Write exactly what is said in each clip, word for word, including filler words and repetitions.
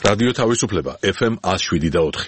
რადიო თავისუფლება ეფ ემ one oh seven და four.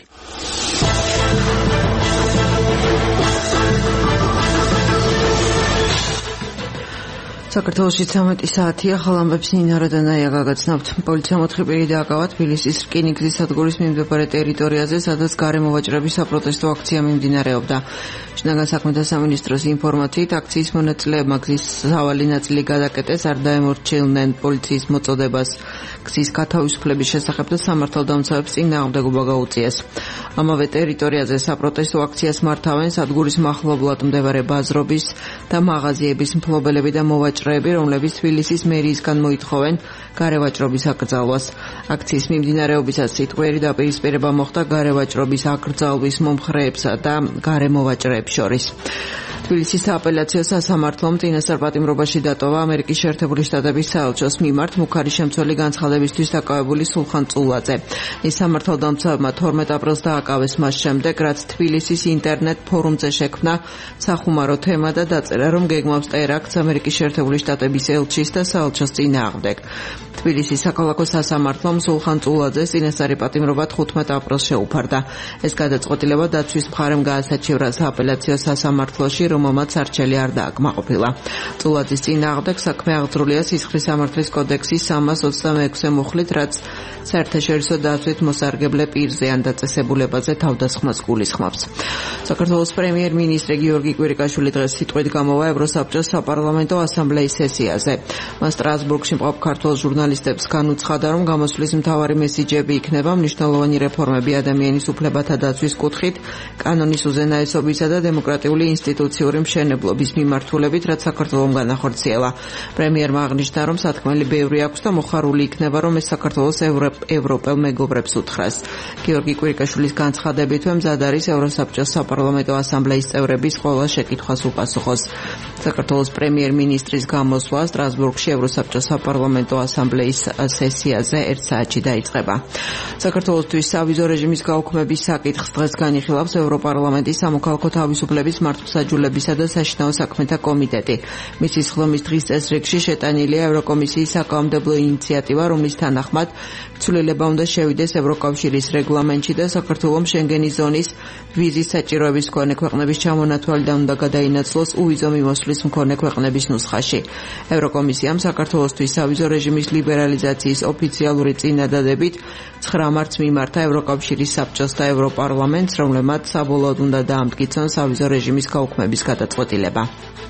საქართველოში ცამეტი საათია, ხალამბებს ნინა როდანაია გაგაცნობთ. პოლიციამ ოთხი პირი დააკავა თბილისის რკინიგზის სადგურის მიმდებარე ტერიტორიაზე, სადაც გარემო ვაჭრების საპროტესტო აქცია მიმდინარეობდა. შინაგან საქმეთა სამინისტროს ინფორმაციით, აქციის მონაწილეებმა გზის სავალი ნაწილი გადაკეტეს, არ დაემორჩილნენ პოლიციის მოწოდებას გზის გათავისუფლების შესახებ და სამართალდამცავებს წინააღმდეგობა გაუწიეს. ამავე ტერიტორიაზე საპროტესტო აქციას მართავენ სადგურის მახლობლად მდებარე ბაზრობის და მაღაზიების მფლობელები და მოვაჭრეები, რომლებიც თბილისის მერიისგან მოითხოვენ გარევაჭრობის აკრძალვას. აქციის მიმდინარეობისას სიტყვიერი დაპირისპირება მოხდა გარევაჭრობის აკრძალვის მომხრეებსა და გარემოვაჭრეებს შორის. თბილისის სააპელაციო სასამართლომ წინასწარ პატიმრობაში დატოვა ამერიკის შეერთებული შტატების საელჩოს მიმართ მუქარი შემცველი განცხადებისთვის დაკავებული სულხან წულაძე. ის სამართალდამცავებმა თორმეტ აპრილს დააკავეს მას შემდეგ, რაც თბილისის ინტერნეტ ფორუმზე შექმნა სახუმარო თემა და დაწერა, რომ გეგმავს ტერაქტს ამერიკის შეერთებული შტატების ელჩის და საელჩოს წინააღმდეგ. თბილისის საქალაქო სასამართლომ სულხან წულაძეს წინასწარი პატიმრობა თხუთმეტ აპრილს შეუფარდა. ეს გადაწყვეტილება დაცვის მხარემ გაასაჩივრა სააპელაციო სასამართლოში, რომელმაც არჩელი არ დააკმაყოფილა. წულაძის წინააღმდეგ საქმე აღძრულია სისხლის სამართლის კოდექსის სამას ოცდამეექვსე მუხლით, რაც საერთაშორისო დაცვით მოსარგებლე პირზე ან დაწესებულებაზე თავდასხმას გულისხმობს. საქართველოს პრემიერ-მინისტრი გიორგი კვირიკაშვილი დღეს სიტყვით გამოვა ევროსაბჭოს საპარლამენტო ასამბლეის სესიაზე. მას სტრასბურგში მყოფ ქართველ ჟურნალისტებს განუცხადა, რომ გამოსვლის მთავარი მესიჯები იქნება მნიშვნელოვანი რეფორმები ადამიანის უფლებათა დაცვის კუთხით, კანონის უზენაესობისა და დემოკრატიული ინსტიტუციური მშენებლობის მიმართულებით, რაც საქართველომ განახორციელა. პრემიერმა აღნიშნა, რომ სათქმელი ბევრი აქვს და მოხარული იქნება, რომ ეს საქართველოს ევროპელ მეგობრებს უთხრას. გიორგი კვირიკაშვილის განცხადებითვე მზად არის ევროსაბჭოს საპარლამენტო ასამბლეის წევრების ყველა შეკითხვას უპასუხოს. საქართველოს პრემიერ-მინისტრის გამოსვლა სტრასბურგში ევროსაბჭოს საპარლამენტო ასამბლეის სესიაზე ერთ საათში დაიწყება. საქართველოსთვის სავიზო რეჟიმის გაუქმების საკითხს დღეს განიხილავს ევროპარლამენტის სამოქალაქო თავისუფლების მართლმსაჯულებისა და საშინაო საქმეთა კომიტეტი. მისი სხდომის დღის წესრიგში შეტანილია ევროკომისიის საკანონმდებლო ინიციატივა, რომლის თანახმად ცვლილება უნდა შევიდეს ევროკავშირის რეგლამენტში და საქართველოს შენგენის ზონის ვიზის საჭიროების მქონე ქვეყნების ჩამონათვალიდან უნდა გადაინაცვლოს უვიზო მიმოსვლის მქონე ქვეყნების ნუსხაში. ევროკომისიამ საქართველოსთვის სავიზო რეჟიმის ლიბერალიზაციის ოფიციალური წინადადებით ცხრა მარტს მიმართა ევროკავშირის საბჭოს და ევროპარლამენტს, რომლებმაც საბოლოოდ უნდა დაამტკიცონ სავიზო რეჟიმის გაუქმების გადაწყვეტილება.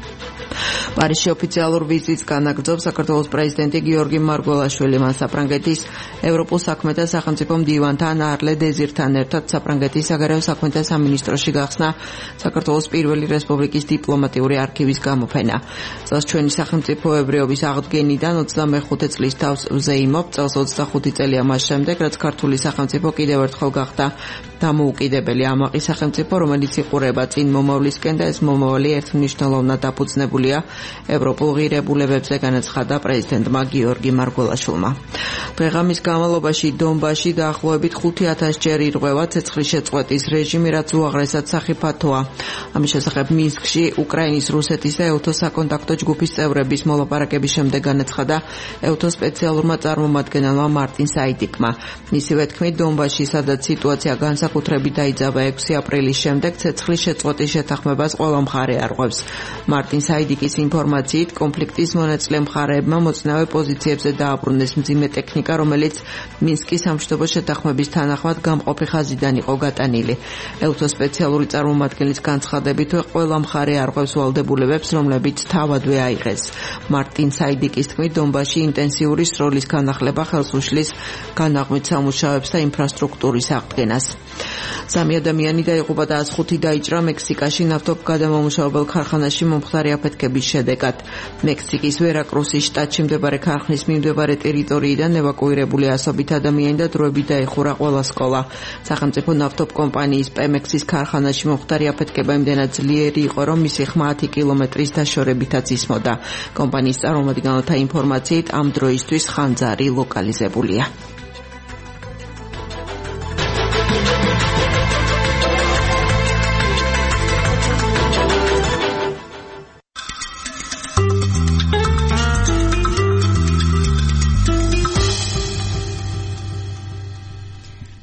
პარიზში ოფიციალურ ვიზიტს განაგრძობს საქართველოს პრეზიდენტი გიორგი მარგველაშვილი. მან საფრანგეთის ევროპულ საქმეთა სახელმწიფო მდივანთან არლე დეზირთან ერთად საფრანგეთის საგარეო საქმეთა სამინისტროში გახსნა საქართველოს პირველი რესპუბლიკის დიპლომატიური არქივის გამოფენა. წელს ჩვენი სახელმწიფოებრიობის აღდგენიდან ოცდამეხუთე წლის თავს ვზეიმობ. წელს ოცდახუთი წელია მას შემდეგ, რაც ქართული სახელმწიფო კიდევ ერთხელ გახდა დამოუკიდებელი ამაყი სახელმწიფო, რომელიც იყურება წინ მომავლისკენ და ეს მომავალი ერთმნიშვნელოვნად დაფუძნებულია ევროპულ ღირებულებებზე, განაცხადა პრეზიდენტმა გიორგი მარგველაშვილმა. დღეღამის განმავლობაში დონბასში დაახლოებით ხუთი ათას ჯერ ირღვევა ცეცხლის შეწყვეტის რეჟიმი, რაც უაღრესად სახიფათოა. ამის შესახებ მინსკში უკრაინის, რუსეთის და ევთოს საკონტაქტო ჯგუფის წევრების მოლაპარაკების შემდეგ განაცხადა ევთოს სპეციალურმა წარმომადგენელმა მარტინ საიდიკმა. მისივე თქმით, დონბასში, სადაც სიტუაცია განსაკუთრებით დაიძაბა ექვსი აპრილის შემდეგ, ცეცხლის შეწყვეტის შეთანხმებას ყველა მხარე არღვევს. მარტინ საიდიკის ინფორმაციით, კონფლიქტის მონაწილე მხარეებმა მოწინავე პოზიციებზე დააბრუნეს მძიმე ტექნიკა, რომელიც მინსკის სამშვიდობო შეთანხმების თანახმად გამყოფი ხაზიდან იყო გატანილი. ევთოს სპეციალური წარმომადგენლის განცხადებით, ყველა მხარე არღვევს ვალდებულებებს, რომლებიც თავადვე აიღეს. მარტინ საიდიკის თქმით, დონბასში ინტენსიური სროლის განახლება ხელს უშლის განაღმით სამუშაოებს და ინფრასტრუქტურის აღდგენას. სამი ადამიანი დაიღუპა და ას ხუთი დაიჭრა მექსიკაში ნავთობგადამამუშავებელ ქარხანაში მომხდარი აფეთქების შედეგად. მექსიკის ვერაკრუსის შტატში მდებარე ქარხნის მიმდებარე ტერიტორიიდან ევაკუირებული ასობით ადამიანი და დროებით დაიხურა ყველა სკოლა. სახელმწიფო ნავთობკომპანიის პემექსის ქარხანაში მომხდარი აფეთქება იმდენად ძლიერი იყო, რომ მისი ხმა ათი კილომეტრის დაშორებითაც ისმოდა. კომპანიის წარმომადგენელთა ინფორმაციით, ამ დროისთვის ხანძარი ლოკალიზებულია.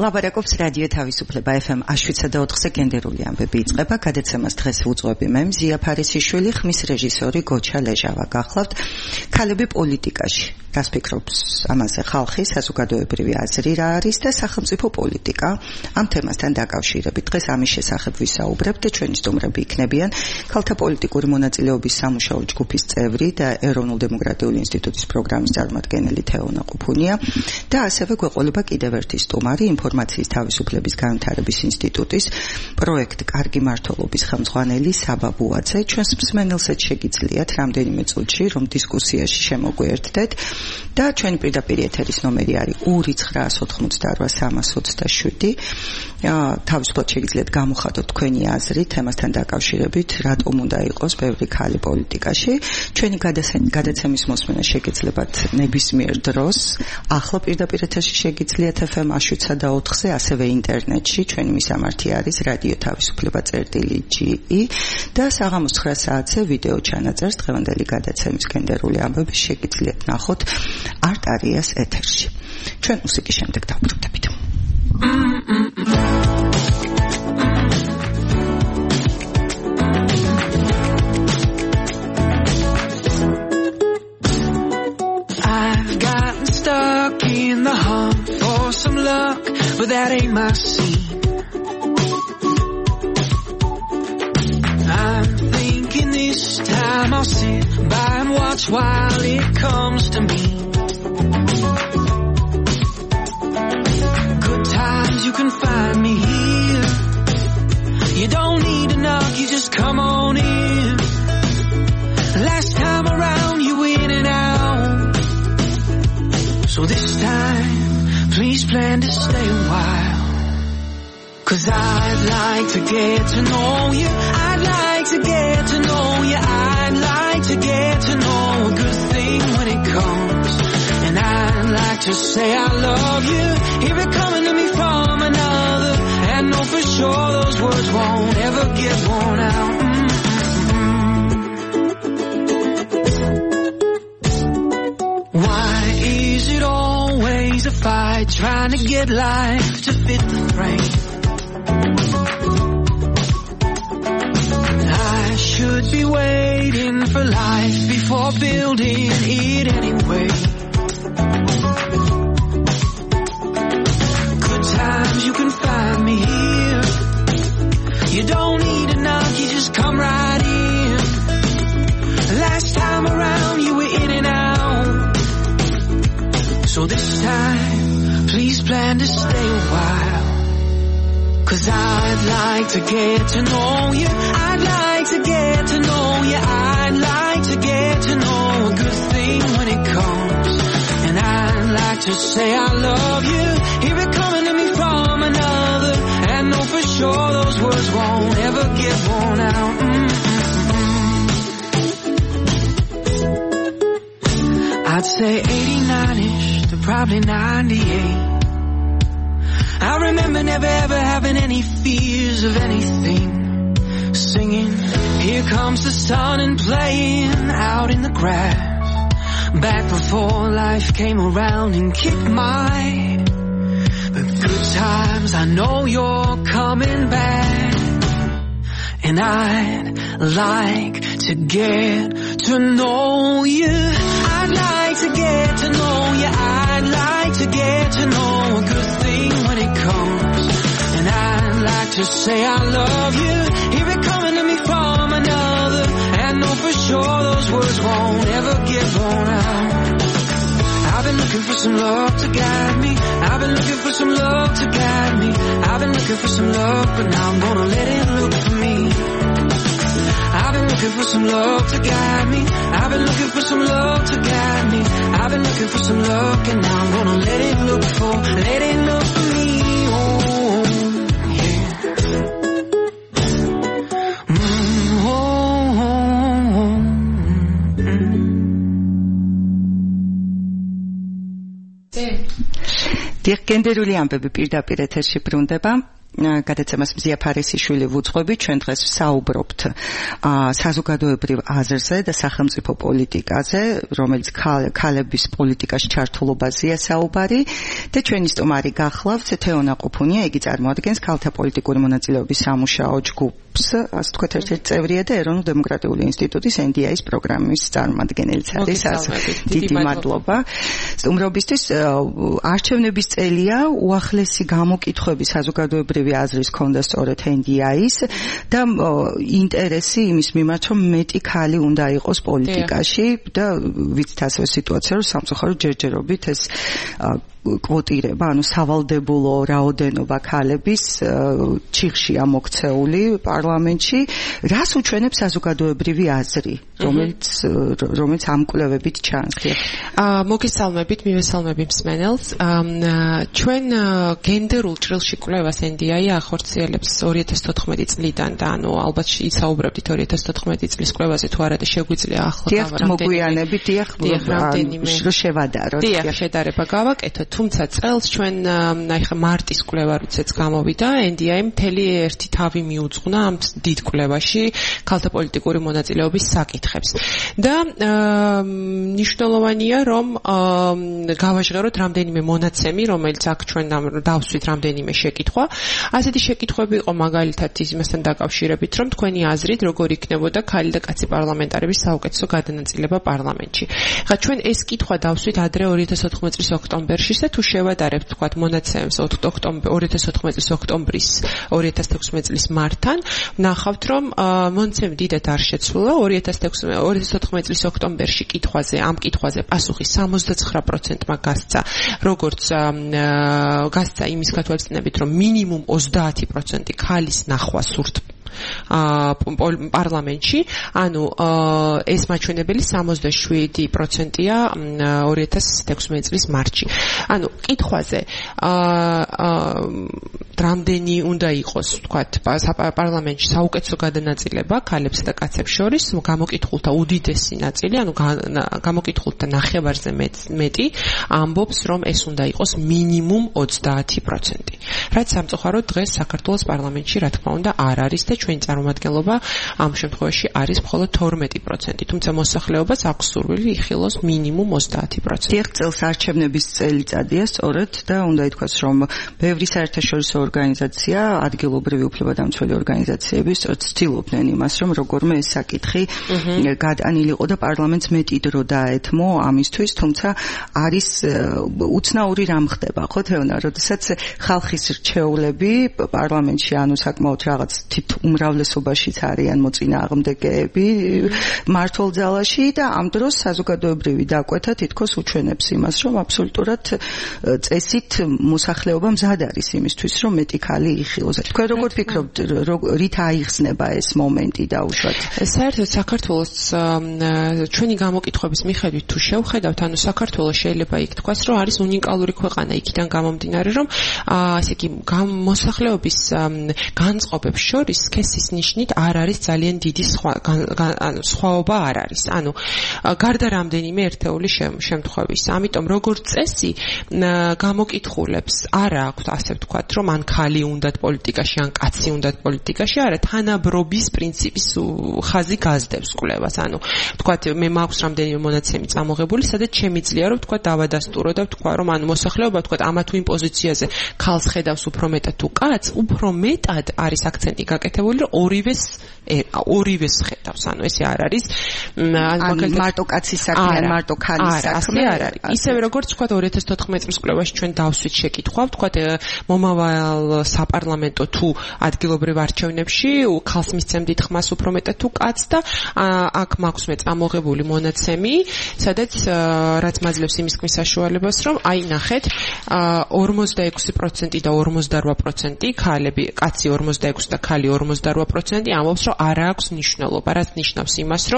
ლაბარაკობს რადიო თავისუფლება ეფ ემ შვიდსა და ოთხზე გენდერული ამბები იწყება. გადაცემას დღეს ვუძღვები მე მზია ფარისიშვილი, ხმის რეჟისორი გოჩა ლეჟავა. გახლავთ ქალები პოლიტიკაში. რას ფიქრობს ამაზე ხალხი, საზოგადოებრივი აზრი რა არის და სახელმწიფო პოლიტიკა? ამ თემასთან დაკავშირებით დღეს ამის შესახებ ვისაუბრებთ და ჩვენი სტუმრები იქნებიან ქალთა პოლიტიკური მონაწილეობის სამუშაო ჯგუფის წევრი და ეროვნულ დემოკრატიული ინსტიტუტის პროგრამის წარმომადგენელი თეონა ყუფუნია და ასევე გვეყოლება კიდევ ერთი სტუმარი ინფორმაციის თავისუფლების განვითარების ინსტიტუტის პროექტ კარგი მმართველობის ხელმძღვანელი საბა ბუაძე. ჩვენს მსმენელსაც შეგიძლიათ რამდენიმე წუთში რომ დისკუსიაში შემოგვერთდეთ და ჩვენი პირდაპირ ეთერის ნომერი არის ორი ცხრაას ოთხმოცდაორვა სამას ოცდაშვიდი. თავისუფლად შეგიძლიათ გამოხატოთ თქვენი აზრი თემასთან დაკავშირებით, რატომ უნდა იყოს ბევრი ქალი პოლიტიკაში. ჩვენი გადაცემის მოსმენა შეგიძლიათ ნებისმიერ დროს. ახლა პირდაპირ ეთერში შეგიძლიათ ეფ ემ შვიდსა და ოთხზე, ასევე ინტერნეტში. ჩვენი მისამართი არის რადიო თავისუფლება წერტილი ჯი ი და საღამოს ცხრა საათზე ვიდეო ჩანაწერს დღევანდელი გადაცემის გენდერული ამბები შეგიძლიათ ნახოთ არტარიას ეთერში. ჩვენ მუსიკის შემდეგ დავბრუნდებით. I've gotten stuck in the hunt for some luck, but that ain't my scene. I'm thinking this time I'll sit by and watch while it comes to me. Good times you can find me here. You don't need to knock, you just come on in. Last time around you in and out, so this time please plan to stay a while. Cause I'd like to get to know you, I'd like to get to know you, I'd like to get to know a good thing when it comes. And I'd like to say I love you, hear it coming to me from another, and know for sure those words won't ever get worn out. Mm-hmm. Why is it always a fight trying to get life to fit the frame? I should be waiting for life before building it anyway. Good times you can find me here. You don't need a knock, you just come right in. Last time around you were in and out, so this time please plan to stay a while. Cause I'd like to get to know you, I'd like to get to know you, I'd like to get to know a good thing when it comes. And I'd like to say I love you, hear it coming to me from another, and know for sure those words won't ever get worn out. Mm-hmm. I'd say eighty-nine-ish to probably ninety-eight. I remember never ever having any fears of anything. Singing, here comes the sun, and playing out in the grass. Back before life came around and kicked my but good times, I know you're coming back. And I'd like to get to know you, I'd like to get to know you, I'd like to get to know a good thing when it comes. And I'd like to say I love you, hear it coming to me from another, and know for sure those words won't ever get worn out. I've been looking for some love to guide me, I've been looking for some love to guide me, I've been looking for some love, but now I'm gonna let it look for me. I've been looking for some love to guide me, I've been looking for some love to guide me, I've been looking for some love, and now I'm gonna let it look for, let it look for me. Oh, yeah. Mm, oh, oh, oh, mm. დიახ, გენდერული ამბები პირდაპირ ეთერში ბრუნდება. გადაცემას მზია ფარისიშვილი ვუძღვები, ჩვენ დღეს ვსაუბრობთ საზოგადოებრივ აზრზე და სახელმწიფო პოლიტიკაზე, რომელიც ქალების პოლიტიკაში ჩართულობაზეა საუბარი და ჩვენი სტუმარი გახლავთ თეონა ყუფუნია, იგი წარმოადგენს ქალთა პოლიტიკური მონაწილეობის სამუშაო ჯგუფს, ასე თქვათ, ერთ-ერთი წევრია და ეროვნულ დემოკრატიული ინსტიტუტის ენ დი აის პროგრამის წარმომადგენელიც არის. დიდი მადლობა. სტუმრობისთვის არჩევნების წელია, უახლესი გამოკითხვები საზოგადოებრივი აზრის ქონდა სწორედ ენ დი აის და ინტერესი იმის მიმართ, რომ მეტი ქალი უნდა იყოს პოლიტიკაში და ვიცით ასევე სიტუაცია, რომ სამწუხაროდ ჯერჯერობით ეს კვოტირება, ანუ სავალდებულო რაოდენობა ქალების ჩიხშია მოქცეული პარლამენტში, რას უჩვენებს საზოგადოებრივი აზრი, რომელიც რომელიც ამ კვლევებით ჩანს. მოგესალმებით, მივესალმები მსმენელს. ჩვენ გენდერულ ჭრილში კვლევას ენ დი აი ახორციელებს ორი ათას თოთხმეტი წლიდან და ანუ ალბათ ისაუბრებდით ორი ათას თოთხმეტი წლის კვლევაზე, თუ არა და შეგვიძლია ახლა გავარდნით. მოგვიანებით, დიახ, შევადაროთ. დიახ, შედარება გავაკეთოთ. თუმცა წელს ჩვენ აი ხა მარტის კვლევა როდესაც გამოვიდა, ენ დი აი მთელი ერთი თავი მიუძღვნა ამ დიდ კვლევაში ქალთა პოლიტიკური მონაწილეობის საკითხებს. და მნიშვნელოვანია, რომ გავაჟღეროთ რამდენიმე მონაცემი, რომელიც აქ ჩვენ დავსვით რამდენიმე შეკითხვა. ასეთი შეკითხვები იყო მაგალითად იმასთან დაკავშირებით, რომ თქვენი აზრით როგორ იქნებოდა ქალი და კაცი პარლამენტარების საუკეთესო გადანაწილება პარლამენტში. ხა ჩვენ ეს კითხვა დავსვით ადრე ორი ათას ოთხმეტი წლის ოქტომბერში და თუ შევადარებთ თქვათ მონაცემს ორი ათას ოთხმეტი წლის ოქტომბრის ორი ათას თექვსმეტი წლის მარტთან, ნახავთ რომ მონაცემი დიდად არ შეცვლა. ორი ათას ოთხმეტი წლის ოქტომბერში კითხვაზე, ამ კითხვაზე პასუხი სამოცდაცხრა პროცენტმა გასცა, როგორც გასცა იმის გათვალისწინებით, რომ მინიმუმ ოცდაათი პროცენტი ქალის ნახვა სურთ პარლამენტში, ანუ ეს მაჩვენებელი სამოცდაშვიდი პროცენტია ორი ათას თექვსმეტი წლის მარტში. ანუ კითხვაზე რამდენი უნდა იყოს, ვთქვათ, პარლამენტში საუკეთესო გადანაწილება ქალებსა და კაცებს შორის, გამოკითხულთა უდიდესი ნაწილი, ანუ გამოკითხულთა ნახევარზე მეტი ამბობს, რომ ეს უნდა იყოს მინიმუმ ოცდაათი პროცენტი. რაც სამწუხაროდ დღეს საქართველოს პარლამენტში, რა თქმა უნდა, არ არის და ჩვენი წარმომადგენლობა ამ შემთხვევაში არის მხოლოდ თორმეტი პროცენტი, თუმცა მოსახლეობას აქვს სურვილი იხილოს მინიმუმ ოცდაათი პროცენტი. დიახ, წელს არჩევნების წელიწადია სწორედ და უნდა ითქვას, რომ ბევრი საერთაშორისო ორგანიზაცია, ადგილობრივი უფლებადამცველი ორგანიზაციები სწორედ ცდილობდნენ იმას, რომ როგორმე ეს საკითხი გადანილიყო და პარლამენტს მეტი დრო დაეთმო ამისთვის, თუმცა არის უცნაური რამ ხდება, ხო თეონა, როდესაც ხალხის რჩეულები პარლამენტში ანუ საკმაოდ რაღაც თით უმრავლესობაშიც არიან მოწინააღმდეგეები მართულ ძალაში და ამ დროს საზოგადოებრივი დაკვეთა თითქოს უჩვენებს იმას, რომ აბსოლუტურად წესით მოსახლეობა მზად არის იმისთვის, რომ მეტი ქალი იხილოს. თქვენ როგორ ფიქრობთ, რით აიხსნება ეს მომენტი დაუშვათ? საერთოდ საქართველოს ჩვენი გამოკითხვების მიხედვით თუ შევხედავთ, ანუ საქართველოს შეიძლება იქ თქვას, რომ არის უნიკალური ქვეყანა იქიდან გამომდინარე, რომ ასე იგი მოსახლეობის განწყობებს შორის სქესის ნიშნით არ არის ძალიან დიდი სხვაობა არ არის. ანუ გარდა რამდენიმე ერთეული შემთხვევის. ამიტომ როგორც წესი გამოკითხულებს არ აქვს ასე ვთქვათ, რომ ან ქალი უნდათ პოლიტიკაში, ან კაცი უნდათ პოლიტიკაში, არა, თანაბრობის პრინციპის ხაზი გაზდებს კვლევას. ანუ ვთქვათ, მე მაქვს რამდენიმე მონაცემი წამოღებული, სადაც შემიძლია რომ ვთქვათ დავადასტურო და ვთქვა, რომ ანუ მოსახლეობა ვთქვათ ამა თუ იმ პოზიციაზე ქალს ხედავს უფრო მეტად თუ კაცს, უფრო მეტად არის აქცენტი გაკეთებული, რომ ორივეს ორივეს ხედავს. ანუ ესე არ არის მარტო კაცის საქმე, ან მარტო ქალის საქმე არ არის. ისევე როგორც ვთქვათ ორი ათას თოთხმეტი წლის კვლევაში ჩვენ დავსვით შეკითხვა, ვთქვათ მომავალ საპარლამენტო თუ ადგილობრივ არჩევნებში ქალს მისცემდით ხმას უფრო მეტად თუ კაცს და აქ მაქვს მე წამოღებული მონაცემი, სადაც რაც მაძლევს იმის ქმის საშუალებას, რომ აი ნახეთ ორმოცდაექვსი პროცენტი და ორმოცდარვა პროცენტი ქალები, კაცი ორმოცდაექვსი და ქალი ორმოცდარვა პროცენტი ამბობს, რომ არ აქვს მნიშვნელობა, რაც ნიშნავს იმას, რომ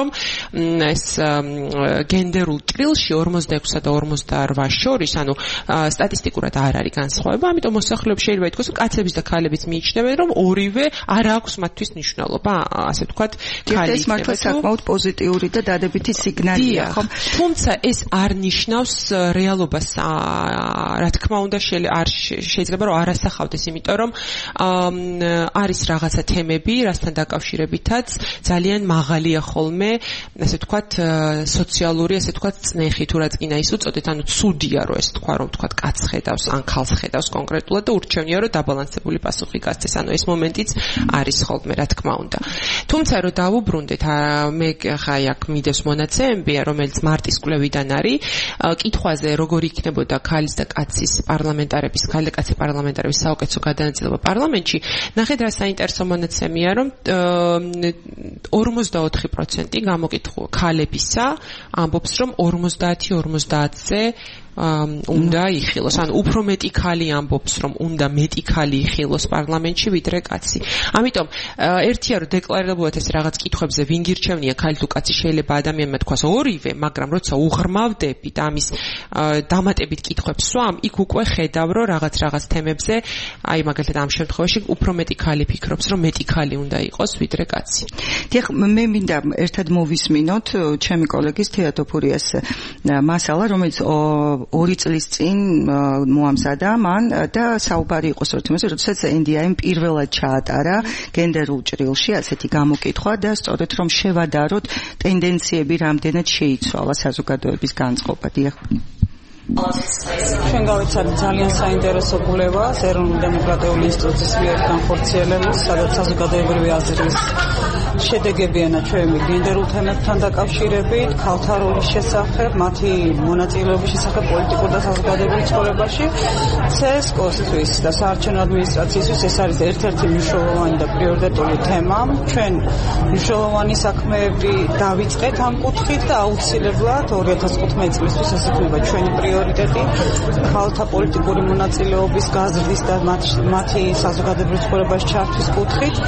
ეს გენდერულ ჭრილში ორმოცდაექვსსა და ორმოცდაოთხ შორის, ანუ სტატისტიკურად არ არის განსხვავება, ამიტომ მოსახლეობა შეიძლება ითქვას, რომ კაცების და ქალების მიიჩნევენ, რომ ორივე არ აქვს მათთვის მნიშვნელობა, ასე ვთქვათ, ქალი. ეს მართლა საკმაოდ პოზიტიური და დადებითი სიგნალია, ხომ? თუმცა ეს არ ნიშნავს რეალობას, რა თქმა უნდა, არ შეიძლება რომ არ ასახავდეს, იმიტომ რომ არის რაღაცა თემები, რასთან დაკავშირებითაც ძალიან მაღალია ხოლმე, ასე ვთქვათ, სოციალური, ასე ვთქვათ, წნეხი თუ რაც კიდე ის უწოდეთ, ანუ ცუდია რომ ეს თქვა, რომ ვთქვათ, კაცს ხედავს ან ქალს ხედავს კონკრეტულად და ურჩევნია რომ დაბალანსებული პასუხი გასცეს, ანუ ეს მომენტიც არის ხოლმე, რა თქმა უნდა. თუმცა რომ დავუბრუნდეთ, მე ხა აქ მიდევს მონაცემები, რომელიც მარტის კვლევიდან არის, კითხვაზე როგორი იქნებოდა ქალის და კაცის პარლამენტარების, ქალი და კაცი პარლამენტარების საუკეთესო გადანაწილება პარლამენტში, ნახეთ რა საინტერესო მონაცემია, რომ ორმოცდაოთხი პროცენტი გამოკითხულ ქალებისა ამბობს, რომ ორმოცდაათი ორმოცდაათზე უნდა იხილოს, ანუ უფრო მეტი ქალი ამბობს, რომ უნდა მეტი ქალი იხილოს პარლამენტში ვიდრე კაცი. ამიტომ ერთია რომ დეკლარირებულად ეს რაღაც კითხვებზე ვინ გირჩევნია, ქალი თუ კაცი, შეიძლება ადამიანმა თქვას ორივე, მაგრამ როცა უღრმავდებით ამის დამატებით კითხვებს სვამ, იქ უკვე ხედავ რომ რაღაც რაღაც თემებზე, აი მაგალითად ამ შემთხვევაში უფრო მეტი ქალი ფიქრობს, რომ მეტი ქალი უნდა იყოს ვიდრე კაცი. დიახ, მე მინდა ერთად მოვისმინოთ ჩემი კოლეგის თეატოფურიას მასალა, რომელიც ორი წლის წინ მოამზადა მან და საუბარი იყო სწორედ, როდესაც ენ დი აიმ პირველად ჩაატარა გენდერულ ჭრილში ასეთი გამოკითხვა და სწორედ რომ შევადაროთ ტენდენციები რამდენად შეიცვალა საზოგადოების განწყობა. დიახ. ჩვენ გავიცადეთ ძალიან საინტერესო კვლევა ეროვნული დემოკრატიული ინსტიტუტის მიერ განხორციელებული, სადაც საზოგადოებრივი აზრის შედეგებია ჩვენი გენდერულ თემებთან დაკავშირებით, ქალთა როლის შესახებ, მათი მონაწილეობის შესახებ პოლიტიკურ და საზოგადოებრივ ცხოვრებაში. ცესკოს-თვის და საარჩევნო ადმინისტრაციისთვის ეს არის ერთ-ერთი მნიშვნელოვანი და პრიორიტეტული თემა. ჩვენ მნიშვნელოვანი საქმეები დავიწყეთ ამ კუთხით და აუცილებლად ორი ათას თხუთმეტი წლისთვის ეს იქნება ჩვენი პრიორიტეტი, ქალთა პოლიტიკური მონაწილეობის გაზრდის და მათი საზოგადოებრივ ცხოვრებაში ჩართვის კუთხით.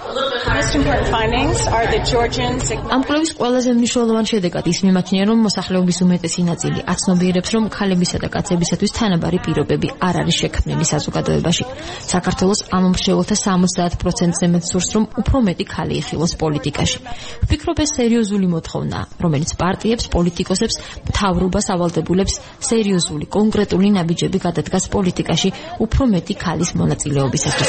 ამ კვლევის ყველაზე მნიშვნელოვანი შედეგად ის მიმაჩნია, რომ მოსახლეობის უმეტესი ნაწილი აცნობიერებს, რომ ქალებისა და კაცებისათვის თანაბარი პირობები არ არის შექმნილი საზოგადოებაში. საქართველოს ამ მრჩეველთა სამოცდაათ პროცენტზე მეტ სურს, რომ უფრო მეტი ქალი იხილოს პოლიტიკაში. ვფიქრობ, ეს სერიოზული მოთხოვნა, რომელიც პარტიებს, პოლიტიკოსებს, მთავრობას, ავალდებულებს სერიოზული, კონკრეტული ნაბიჯები გადადგას პოლიტიკაში უფრო მეტი ქალის მონაწილეობისათვის.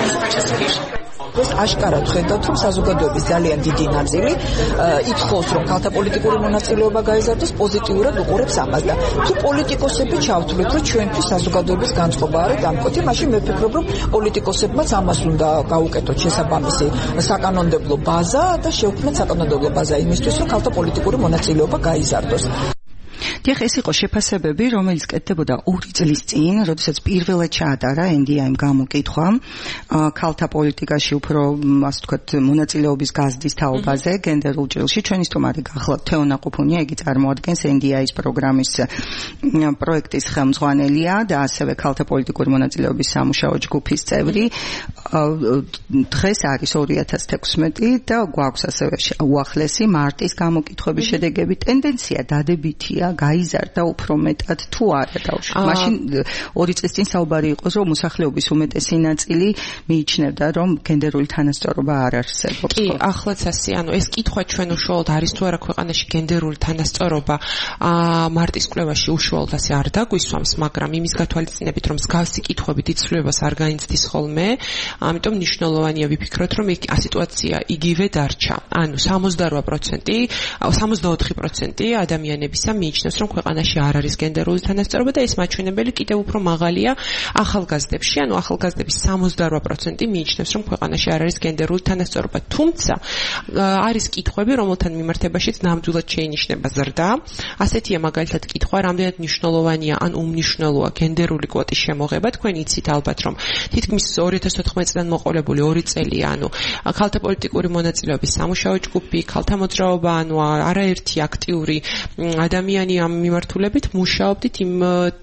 ეს აშკარად ხედავთ, რომ საზოგადოების ძალიან დიდი ნაწილი ითხოვს, რომ ქალთა პოლიტიკური მონაწილეობა გაიზარდოს, პოზიტიურად უყურებს ამას და თუ პოლიტიკოსები ჩავთვლით, რომ ჩვენთვის საზოგადოების განწყობა არის დამკვეთი, მაშინ მე ვფიქრობ, რომ პოლიტიკოსებმაც ამას უნდა გაუკეთოთ შესაბამისი საკანონმდებლო ბაზა და შევქმნათ საკანონმდებლო ბაზა იმისთვის, რომ ქალთა პოლიტიკური მონაწილეობა გაიზარდოს. დიახ, ეს იყო შეფასებები, რომელიც კეთდებოდა ორი წლის წინ, როდესაც პირველად ჩაატარა ენ დი აიმ გამოკითხვა ქალთა პოლიტიკაში უფრო, ასე ვთქვათ, მონაწილეობის გაზრდის თაობაზე, გენდერულ ჭრილში. ჩვენი სტუმარი გახლავთ თეონა ყუფუნია, იგი წარმოადგენს ენ დი აიმ-ის პროგრამის პროექტის ხელმძღვანელია და ასევე ქალთა პოლიტიკური მონაწილეობის სამუშაო ჯგუფის წევრი. დღეს არის ორი ათას თექვსმეტი და გვაქვს ასევე უახლესი მარტის გამოკითხვების შედეგები. ტენდენცია დადებითია, გაიზარდა უფრო მეტად თუ არა დავუშვათ. მაშინ ორი წლის წინ საუბარი იყოს, რომ მოსახლეობის უმეტესი ნაწილი მიიჩნევდა, რომ გენდერული თანასწორობა არ არსებობს. კი, ახლაც ასე, ანუ ეს კითხვა ჩვენ უშუალოდ არის თუ არა ქვეყანაში გენდერული თანასწორობა მარტის კვლევაში უშუალოდ ასე არ დაგვისვამს, მაგრამ იმის გათვალისწინებით, რომ მსგავსი კითხვები დიცვლებას არ გაინცდის ხოლმე, ამიტომ მნიშვნელოვანია ვიფიქროთ, რომ სიტუაცია იგივე დარჩა. ანუ სამოცდაოთხ პროცენტი, სამოცდაოთხი პროცენტი ადამიანებისა მიიჩნევს, რომ ქვეყანაში არ არის გენდერული თანასწორობა და ეს მაჩვენებელი კიდევ უფრო მაღალია ახალგაზრდებში, ანუ ახალგაზრდების სამოცდაოთხ პროცენტი მიიჩნევს, რომ ქვეყანაში არ არის გენდერული თანასწორობა. თუმცა არის კითხვები, რომელთან მიმართებაშიც ნამდვილად შეინიშნება ზრდა. ასეთია მაგალითად კითხვა, რამდენად მნიშვნელოვანია ან უმნიშვნელოა გენდერული კვოტის შემოღება. თქვენ იცით ალბათ, რომ თითქმის ორი ათას ოთხმეტი წლიდან მოყოლებული ორი წელია, ანუ ქალთა პოლიტიკური მონაწილეობის სამუშაო ჯგუფი, ქალთა მოძრაობა, ანუ არაერთი აქტიური ადამიანი ამ ამ მიმართულებით მუშაობდით იმ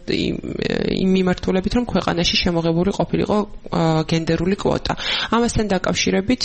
იმ მიმართულებით, რომ ქვეყანაში შემოღებული ყოფილიყო გენდერული კვოტა. ამასთან დაკავშირებით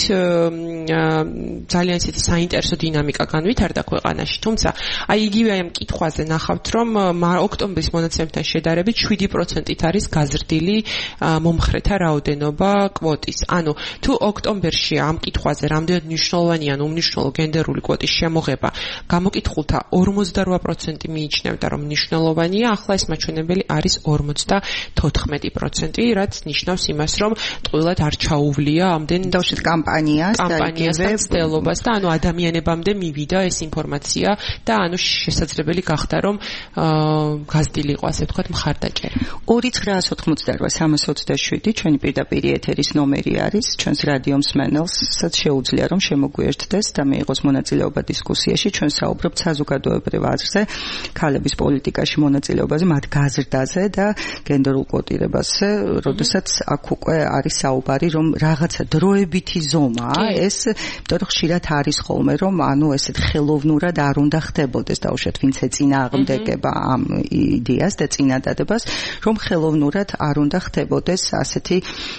ძალიან ისეთი საინტერესო დინამიკა განვითარდა ქვეყანაში, თუმცა აი იგივე ამ კითხვაზე ნახავთ, რომ ოქტომბრის მონაცემებთან შედარებით შვიდი პროცენტით არის გაზრდილი მომხრეთა რაოდენობა კვოტის. ანუ თუ ოქტომბერში ამ კითხვაზე რამდენად მნიშვნელოვანია ან უმნიშვნელო გენდერული კვოტის შემოღება, გამოკითხულთა ორმოცდარვა პროცენტი მიიჩნევდა, რომ მნიშვნელოვანია, ახლა ეს მაჩვენებელი არის ორმოცდათოთხმეტი პროცენტი, რაც ნიშნავს იმას, რომ ტყუილად არ ჩაუვლია ამდენ დავშეთ კამპანიას და კამპანიასთან ცდილობას და ანუ ადამიანებამდე მივიდა ეს ინფორმაცია და ანუ შესაძლებელი გახდა, რომ გაზრდილი იყო, ასე ვთქვათ, მხარდაჭერა. ორი ცხრაას ოთხმოცდარვა სამას ოცდაშვიდი ჩვენი პირდაპირ ეთერის ნომერი არის ჩვენს რადიო მსმენელსაც შეუძლია რომ შემოგვიერთდეს და მიიღოს მონაწილეობა დისკუსიაში. ჩვენ საუბრობთ საზოგადოებრივ აზრზე, ქალების პოლიტიკაში მონაწილეობაზე, მათ გაზრდაზე და გენდერულ კვოტირებაზე, როდესაც აქ უკვე არის საუბარი, რომ რაღაცა დროებითი ზომაა ეს, იმიტომ რომ ხშირად არის ხოლმე, რომ ანუ ესეთ ხელოვნურად არ უნდა ხდებოდეს, დაუშვათ ვინც ეწინააღმდეგება ამ იდეას და წინადადებას, რომ ხელოვნურად არ უნდა ხდებოდეს ასეთი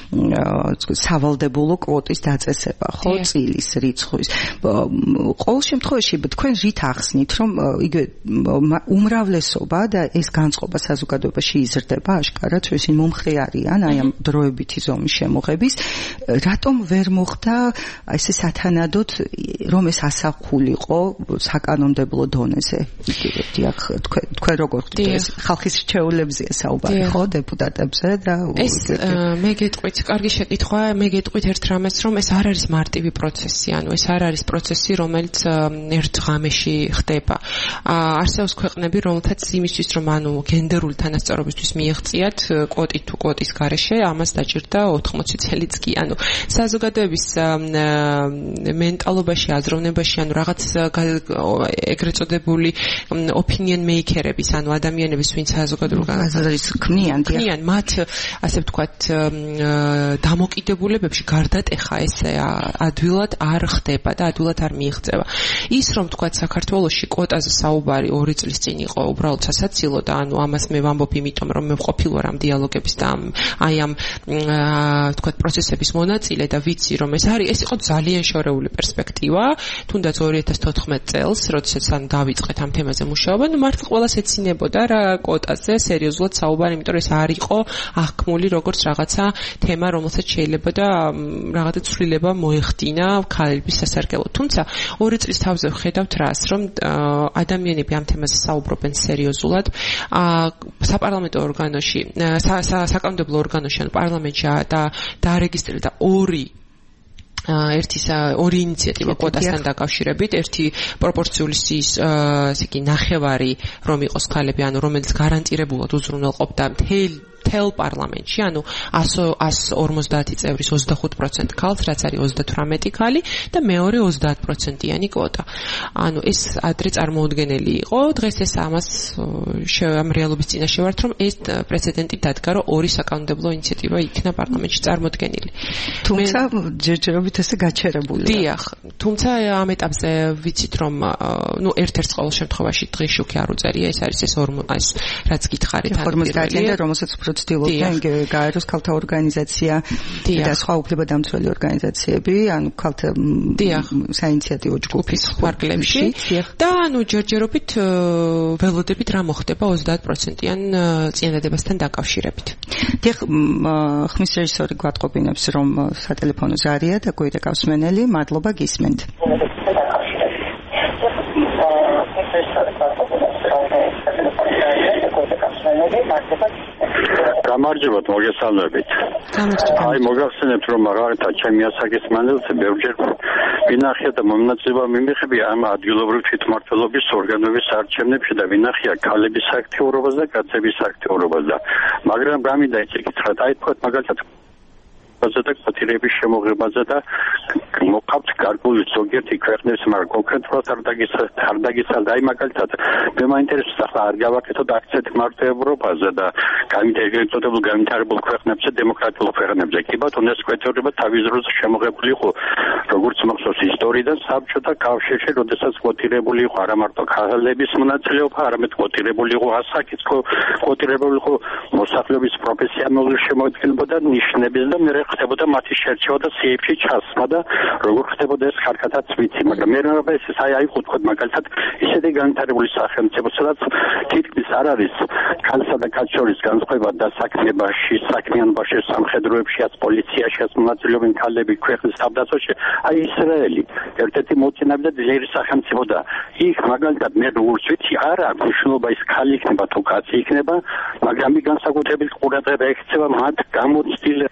სავალდებულო კვოტის დაწესება, ხო, წილის რიცხვის. ყოველ შემთხვევაში თქვენ რით ახსნით, რომ იგივე უმრავლესობა და ეს განწყობა საზოგადოებაში იზრდება აშკარად, რომ ისინი მომხრე არიან აი ამ დროებითი ზომის შემოღების, რატომ ვერ მოხდა ესე სათანადოდ, რომ ეს ასახულიყო საკანონმდებლო დონეზე? დიახ, თქვენ თქვენ როგორ ხვდით ეს ხალხის რჩეულებზეა საუბარი, ხო, დეპუტატებზე და ეს მე გეტყვით, კარგი შეკითხვა, მე გეტყვით ერთ რამეს, რომ ეს არ არის მარტივი პროცესი, ანუ ეს არ არის პროცესი, რომელიც ერთ ღამეში ხდება. არსებობს ქვეყნები, რომელთაც იმისთვის, რომ ანუ გენდერული თანასწორობისთვის მიიღწიათ კვოტი თუ კვოტის გარეშე, ამას დაჭირდა ოთხმოცი წელიც კი. ანუ საზოგადოების მენტალობაში, აზროვნებაში, ანუ რაღაც ეგრეთ წოდებული opinion maker-ების, ანუ ადამიანების, ვინც საზოგადოებრივ აზრს ქმნიან, ქმნიან მათ, ასე ვთქვათ, დამოკიდებულებებში გარდატეხა ეს ადვილად არ ხდება და ადვილად არ მიიღწევა. ის რომ ვთქვათ საქართველოში კვოტაზე საუბარი ორი წლის წინ იყო უბრალოდ სასაცილო და ანუ ამას მე ვამბობ იმიტომ რომ მე ვყოფილ ვარ ამ დიალოგების და აი ამ ვთქვათ პროცესების მონაწილე და ვიცი რომ ეს არის ეს იყო ძალიან შორეული პერსპექტივა თუნდაც ორი ათას თოთხმეტ წელს როდესაც ან დავიწყეთ ამ თემაზე მუშაობა ნუ მართლა ყველას ეცინებოდა რა კვოტაზე სერიოზულად საუბარი იმიტომ რომ ეს არ იყო აღქმული როგორც რაღაცა თემა რომელსაც შეიძლება და რაღაცა ცვლილება მოეხდინა ქალების სასარგებლოდ თუმცა ორი წლის თავზე ვხედავთ რას რომ ადამიანები ამ თემაზე საუბრობენ სერიოზულად საპარლამენტო ორგანოში საკანონმდებლო ორგანოში ან პარლამენტში და დაარეგისტრირდა ორი ერთი ორი ინიციატივა კვოტასთან დაკავშირებით, ერთი პროპორციული სიის ესე იგი ნახევარი რომ იყოს ქალები, ანუ რომელიც გარანტირებულად უზრუნველყოფდა მთელ თელ პარლამენტში, ანუ ას ორმოცდაათი წევრის ოცდახუთ პროცენტ ქალს, რაც არის ოცდათვრამეტი ქალი და მეორე ოცდაათ პროცენტიანი კვოტა. ანუ ეს ადრე წარმოუდგენელი იყო, დღეს ეს ამას ამ რეალობის წინაშე ვართ, რომ ეს პრეცედენტი დადგა, რომ ორი საკანონმდებლო ინიციატივა იქნა პარლამენტში წარმოდგენილი. თუმცა ჯერჯერობით ესე გაჩერებულია. დიახ, თუმცა ამ ეტაპზე ვიცით, რომ ნუ ერთ-ერთ ყოველ შემთხვევაში დღის შუქი არ უწერია, ეს არის ეს ორმოცდაათი რაც გითხარით, ორმოცდაათი და რომელსაც ცდილობდნენ გაეროს ქალთა ორგანიზაცია და სხვა უფლებადამცველი ორგანიზაციები, ანუ ქალთა საინიციატივო ჯგუფის ფარგლებში და ანუ ჯერჯერობით ველოდებით რა მოხდება ოცდაათ პროცენტიან წინადადებასთან დაკავშირებით. დიახ, ხმის რეჟისორი გვატყობინებს, რომ სატელეფონო ზარია და გვერდა გასმენელი, მადლობა გისმენთ. გამარჯობათ, მოგესალმებით. აი, მოგახსენებთ, რომ მაგალითად ჩემი ასაკის მანძილზე ბევრჯერ ვინახია და მომნაწილეობა მიმიღებია ამ ადგილობრივ თვითმმართველობის ორგანოების არჩევნებში და ვინახია ქალების აქტიურობას და კაცების აქტიურობას და მაგრამ გამინდა ისე გითხრათ, აი თქვათ მაგალითად განვითარებაზე და კვოტირების შემოღებაზე და მოყავთ გარკვეული ზოგიერთი ქვეყნების, მაგრამ კონკრეტულად არ არ დაგიცალდა. აი მაგალითად, მე მაინტერესებს ახლა არ გავაკეთოთ აქცენტი მარტო ევროპაზე და განვითარებულ განვითარებულ ქვეყნებზე, დემოკრატიულ ქვეყნებზე. კი ბატონო, ეს კვოტირება თავის დროზე შემოღებული იყო, როგორც მახსოვს ისტორიიდან საბჭოთა კავშირში, როდესაც კვოტირებული იყო არა მარტო ქალების მონაწილეობა, არამედ კვოტირებული იყო ასაკიც, კვოტირებული იყო მოსახლეობის პროფესიონალური შემოადგენლობა და ნიშნების და მე ხდებოდა მათი შერჩევა და სიებში ჩასმა და როგორ ხდებოდა ეს ხარკათაც ვიცი, მაგრამ მე რა ეს აი აი ხუთქოდ მაგალითად ისეთი განვითარებული სახელმწიფო, სადაც თითქმის არ არის ქალსა და კაცის შორის განსხვავება და საქმიანობაში, საქმიანობაში, სამხედროებშიაც, პოლიციაშიაც მონაწილეობენ ქალები ქვეყნის თავდაცვაში, აი ისრაელი, ერთ-ერთი მოწინავე და ძლიერი სახელმწიფო და იქ მაგალითად მე როგორც ვიცი, არ აქვს მნიშვნელობა ის ქალი იქნება თუ კაცი იქნება, მაგრამ ის განსაკუთრებით ყურადღება ექცევა მათ გამოცდილ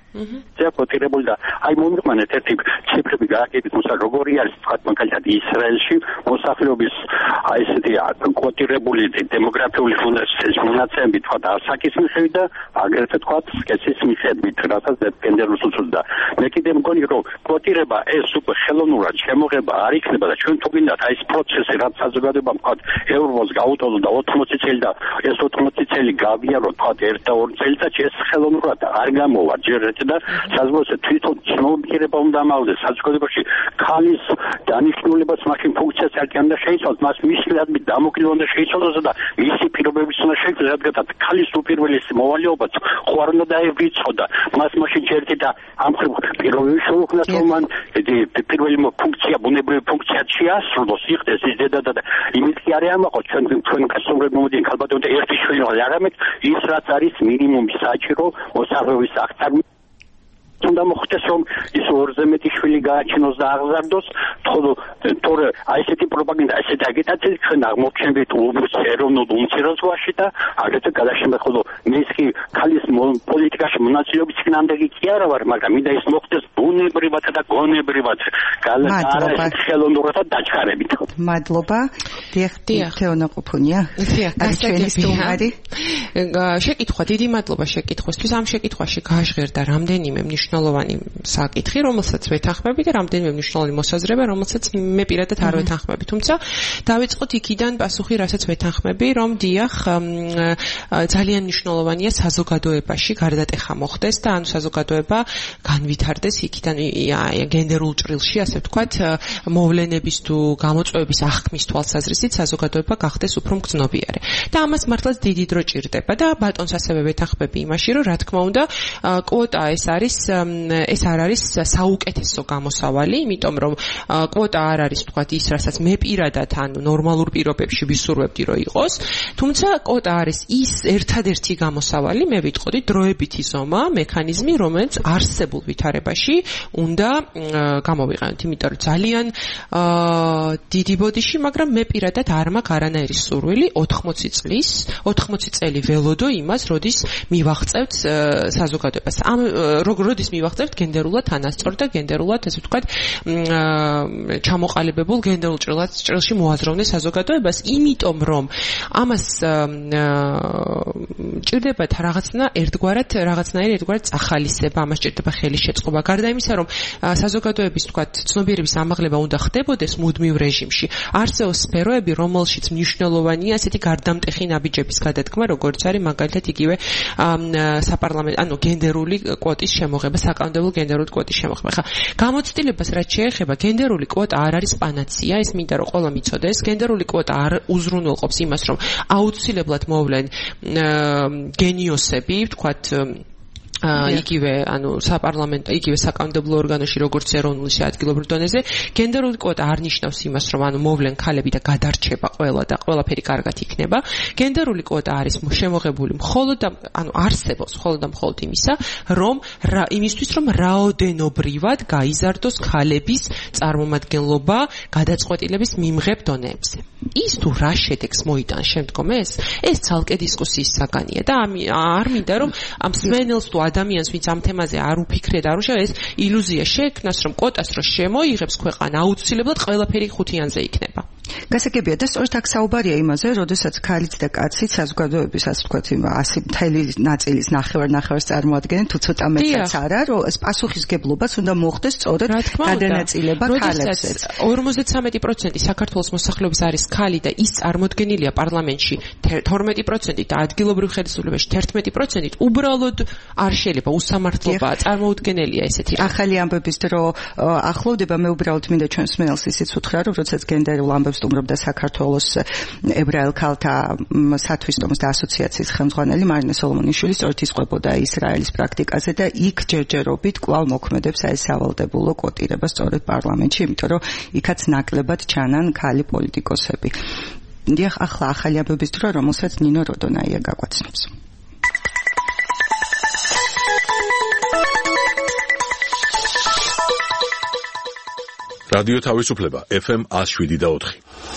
კვოტირებული და აი მომიყვანეთ ერთი ციფრები გააკეთეთ, მოსა როგორი არის თქვა მაგალითად ისრაელში მოსახლეობის აი ესეთი კვოტირებული დემოგრაფიული ფუნდაციის მონაცემები თქვა ასაკის მიხედვით და აგრეთვე თქვა სქესის მიხედვით, რასაც გენდერს უწევდა. მე კიდე მგონი რომ კვოტირება ეს უკვე ხელოვნურად შემოღება არ იქნება და ჩვენ თუ გინდათ აი ეს პროცესი რაც საზოგადოებამ თქვა ევროპოს გაუტოლო და ოთხმოცი წელი და ეს ოთხმოცი წელი გავიარო თქვა ერთ და ორ წელიწადში ეს ხელოვნურად არ გამოვა ჯერ და საზოგადოებაში თვითონ ცნობიერება უნდა ამალდეს საზოგადოებაში ქალის დანიშნულებას მაშინ ფუნქციას არ კი უნდა შეიცვალოს, მას მისლადმი დამოკიდე უნდა შეიცვალოს და მისი პირობების უნდა შეიცვალოს, რადგან ქალის უპირველესი მოვალეობაც ხო არ უნდა დაევრიცხოდა, მას მაშინ ჩერტი და ამ პირობები შეუქმნათ, რომ მან პირველი ფუნქცია, ბუნებრივი ფუნქცია შეასრულოს, იხდეს ის დედა და იმით კი არ ამაყო ჩვენ ჩვენ გასაუბრებ მომდიან ქალბატონთა ერთი შვილი, არამედ ის რაც არის მინიმუმი საჭირო მოსახლეობის აღწარმა უნდა მოხდეს რომ ის ორზე მეტი შვილი გააჩინოს და აღზარდოს, თორე აი ესეთი პროპაგანდა, ესეთი აგიტაცია ჩვენ აღმოჩენთ ეროვნულ უმცირესობაში და აგრეთვე გადაშემეხულო მის კი ქალის პოლიტიკაში მონაწილეობის წინამდები კი არა ვარ, მაგრამ მინდა ის მოხდეს ბუნებრივად და გონებრივად, არა ხელოვნურად და დაჩქარებით. მადლობა. დიახ, თეონა ყופუნია. არის ჩვენი სტუმარი. შეკითხვა, დიდი მადლობა შეკითხვისთვის. ამ შეკითხვაში გაჟღერდა რამდენიმე მნიშვნელოვანი საკითხი, რომელსაც ვეთანხმები და რამდენიმე მნიშვნელოვანი მოსაზრება, რომელსაც მე პირადად არ ვეთანხმები. თუმცა დავიწყოთ იქიდან პასუხი, რასაც ვეთანხმები, რომ დიახ, ძალიან მნიშვნელოვანია საზოგადოებაში გარდატეხა მოხდეს და ანუ საზოგადოება განვითარდეს იქიდან გენდერულ ჭრილში, ასე ვთქვათ, მოვლენების თუ გამოწვევების აღქმის თვალსაზრისით საზოგადოება გახდეს უფრო მგრძნობიარე. და ამას მართლაც დიდი დრო ჭირდება და ბატონს ასევე ვეთანხმები იმაში, რომ რა თქმა უნდა, კვოტა ეს არის ეს არ არის საუკეთესო გამოსავალი, იმიტომ რომ კვოტა არ არის თქვათ ის, რასაც მე პირადად ანუ ნორმალურ პირობებში ვისურვებდი რომ იყოს, თუმცა კვოტა არის ის ერთადერთი გამოსავალი, მე ვიტყოდი, დროებითი ზომა, მექანიზმი, რომელიც არსებულ ვითარებაში უნდა გამოვიყენოთ, იმიტომ რომ ძალიან დიდი ბოდიში, მაგრამ მე პირადად არ მაქვს არანაირი სურვილი ოთხმოცი წლის, ოთხმოცი წელი ველოდო იმას, როდის მივაღწევთ საზოგადოებას. ამ როდის მივაღწევთ გენდერულად თანასწორ და გენდერულად, ასე ვთქვათ, ჩამოყალიბებულ გენდერულ ჭრილში მოაზროვნე საზოგადოებას, იმიტომ რომ ამას ჭირდებათ რაღაცნა ერთგვარად, რაღაცნაირი ერთგვარად წახალისება, ამას ჭირდება ხელის შეწყობა. გარდა იმისა, რომ საზოგადოების, ვთქვათ, ცნობიერების ამაღლება უნდა ხდებოდეს მუდმივ რეჟიმში. არსებობს სფეროები, რომელშიც მნიშვნელოვანია ასეთი გარდამტეხი ნაბიჯების გადადგმა, როგორც არის მაგალითად იგივე საპარლამენტო, ანუ გენდერული კვოტის შემოღება, საკანონმდებლო გენდერული კვოტის შემოღება. ხა, გამოცდილებას რაც შეეხება, გენდერული კვოტა არ არის პანაცია, ეს მინდა რომ ყველა მიცოდეს. გენდერული კვოტა არ უზრუნველყოფს იმას, რომ აუცილებლად მოვლენ გენიოსები, ვთქვათ, იგივე ანუ საპარლამენტო, იგივე საკანონმდებლო ორგანოში, როგორც ეროვნულ ისე ადგილობრივ დონეზე, გენდერული კვოტა არ ნიშნავს იმას, რომ ანუ მოვლენ ქალები და გადარჩება ყველა და ყველაფერი კარგად იქნება. გენდერული კვოტა არის შემოღებული მხოლოდ და ანუ არსებობს მხოლოდ და მხოლოდ იმისა, რომ იმისთვის, რომ რაოდენობრივად გაიზარდოს ქალების წარმომადგენლობა გადაწყვეტილების მიმღებ დონეებზე. ის თუ რა შედეგს მოიტანს შემდგომ ეს, ეს ცალკე დისკუსიის საგანია და არ მინდა რომ ამ სმენელს თუ ადამიანს, ვინც ამ თემაზე არ უფიქრეთ, არ უშევ, ეს ილუზია შეექმნას, რომ კვოტას რო შემოიღებს ქვეყანა, აუცილებლად ყველაფერი ხუთიანზე იქნება. გასაგებია და სწორედ აქ საუბარია იმაზე, როდესაც ქალიც და კაციც საზოგადოების ასე ვთქვათ, ასი მთელი ნაწილის ნახევარ-ნახევარს წარმოადგენენ, თუ ცოტა მეტიც არა, რომ ეს პასუხისგებლობას უნდა მოხდეს სწორედ გადანაწილება ქალებზეც. ორმოცდათრამეტი პროცენტი საქართველოს მოსახლეობის არის ქალი და ის წარმოდგენილია პარლამენტში თორმეტი პროცენტით და ადგილობრივ ხელისუფლებაში თერთმეტი პროცენტით, უბრალოდ არ შეიძლება უსამართლობაა, წარმოუდგენელია ესეთი. ახალი ამბების დრო ახლოვდება, მე უბრალოდ მინდა ჩვენს მენელს ისიც უთხრა, რომ როდესაც გენდერულ ამბებს სტუმრობდა საქართველოს ებრაელ ქალთა სათვისტომოს და ასოციაციის ხელმძღვანელი მარინე სოლომონიშვილი სწორედ ისყვებოდა ისრაელის პრაქტიკაზე და იქ ჯერჯერობით კვლავ მოქმედებს აი სავალდებულო კოტირება სწორედ პარლამენტში, იმიტომ რომ იქაც ნაკლებად ჩანან ქალი პოლიტიკოსები. დიახ, ახლა ახალი ამბების დრო, რომელსაც ნინო როდონაია გაგვაცნობს. რადიო თავისუფლება ეფ ემ one oh seven და four.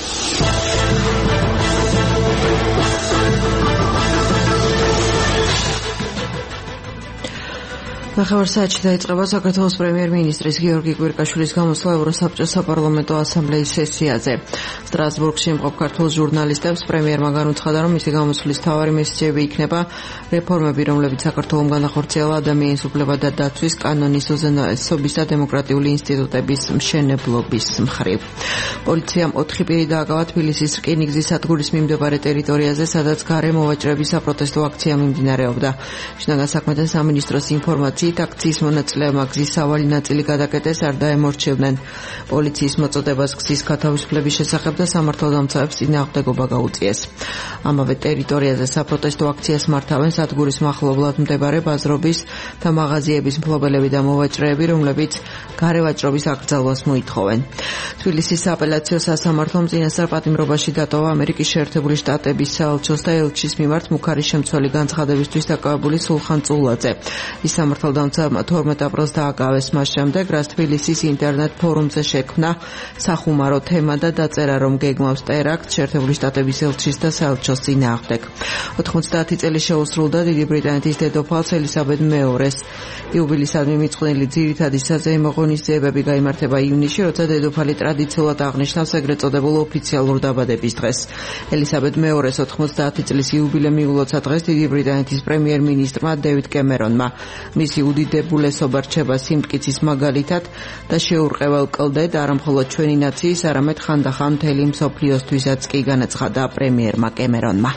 ნახევარ საათში დაიწყება საქართველოს პრემიერ-მინისტრის გიორგი კვირკაშვილის გამოსვლა ევროსაბჭოს საპარლამენტო ასამბლეის სესიაზე. სტრასბურგში იმყოფ ქართულ ჟურნალისტებს პრემიერმა განუცხადა, რომ მისი გამოსვლის მთავარი მესიჯები იქნება რეფორმები, რომლებიც საქართველოს განახორციელა ადამიანის უფლებათა და დაცვის კანონის უზენაესობის და დემოკრატიული ინსტიტუტების მშენებლობის მხრივ. პოლიციამ ოთხი პირი დააკავა თბილისის რკინიგზის სადგურის მიმდებარე ტერიტორიაზე, სადაც გარე მოვაჭრების საპროტესტო აქცია მიმდინარეობდა. შინაგან საქმეთა სამინისტროს ინფორმაციით აქციის მონაწილეებმა გზის სავალი ნაწილი გადაკეტეს, არ დაემორჩილდნენ. პოლიციის მოწოდებას გზის გათავისუფლების შესახებ და სამართალდამცავებს წინააღმდეგობა გაუწიეს. ამავე ტერიტორიაზე საპროტესტო აქციას მართავენ სადგურის მახლობლად მდებარე ბაზრობის და მაღაზიების მფლობელები და მოვაჭრეები, რომლებიც გარევაჭრობის აკრძალვას მოითხოვენ. თბილისის სააპელაციო სასამართლომ წინასწარ პატიმრობაში დატოვა ამერიკის შეერთებული შტატების საელჩოს და ელჩის მიმართ მუქარის შემცველი განცხადებისთვის დაკავებული სულხან წულაძე. ის სამართალდამცავმა თორმეტ აპრილს დააკავეს მას შემდეგ, რაც თბილისის ინტერნეტ ფორუმზე შექმნა სახუმარო თემა და დაწერა, რომ გეგმავს ტერაქტს შეერთებული შტატების ელჩის და საელჩოს წინააღმდეგ. ოთხმოცდაათი წელი შეუსრულდა დიდი ბრიტანეთის დედოფალს ელისაბედ მეორეს. იუბილისადმი მიწყვნილი ძირითადი საზეიმო ღონისძიებები გაიმართება ივნისში, როცა დედოფალი ტრადიციულად აღნიშნავს ეგრეთ წოდებულ ოფიციალურ დაბადების დღეს. ელისაბედ მეორეს ოთხმოცდაათი წლის იუბილე მიულოცა დღეს დიდი ბრიტანეთის პრემიერ-მინისტრმა დევიდ კემერონმა. მისი უდიდებულესობა რჩება სიმტკიცის მაგალითად და შეურყეველ კლდედ არა მხოლოდ ჩვენი ნაციის, არამედ ხანდახან მთელი მსოფლიოსთვისაც კი, განაცხადა პრემიერმა კემერონმა.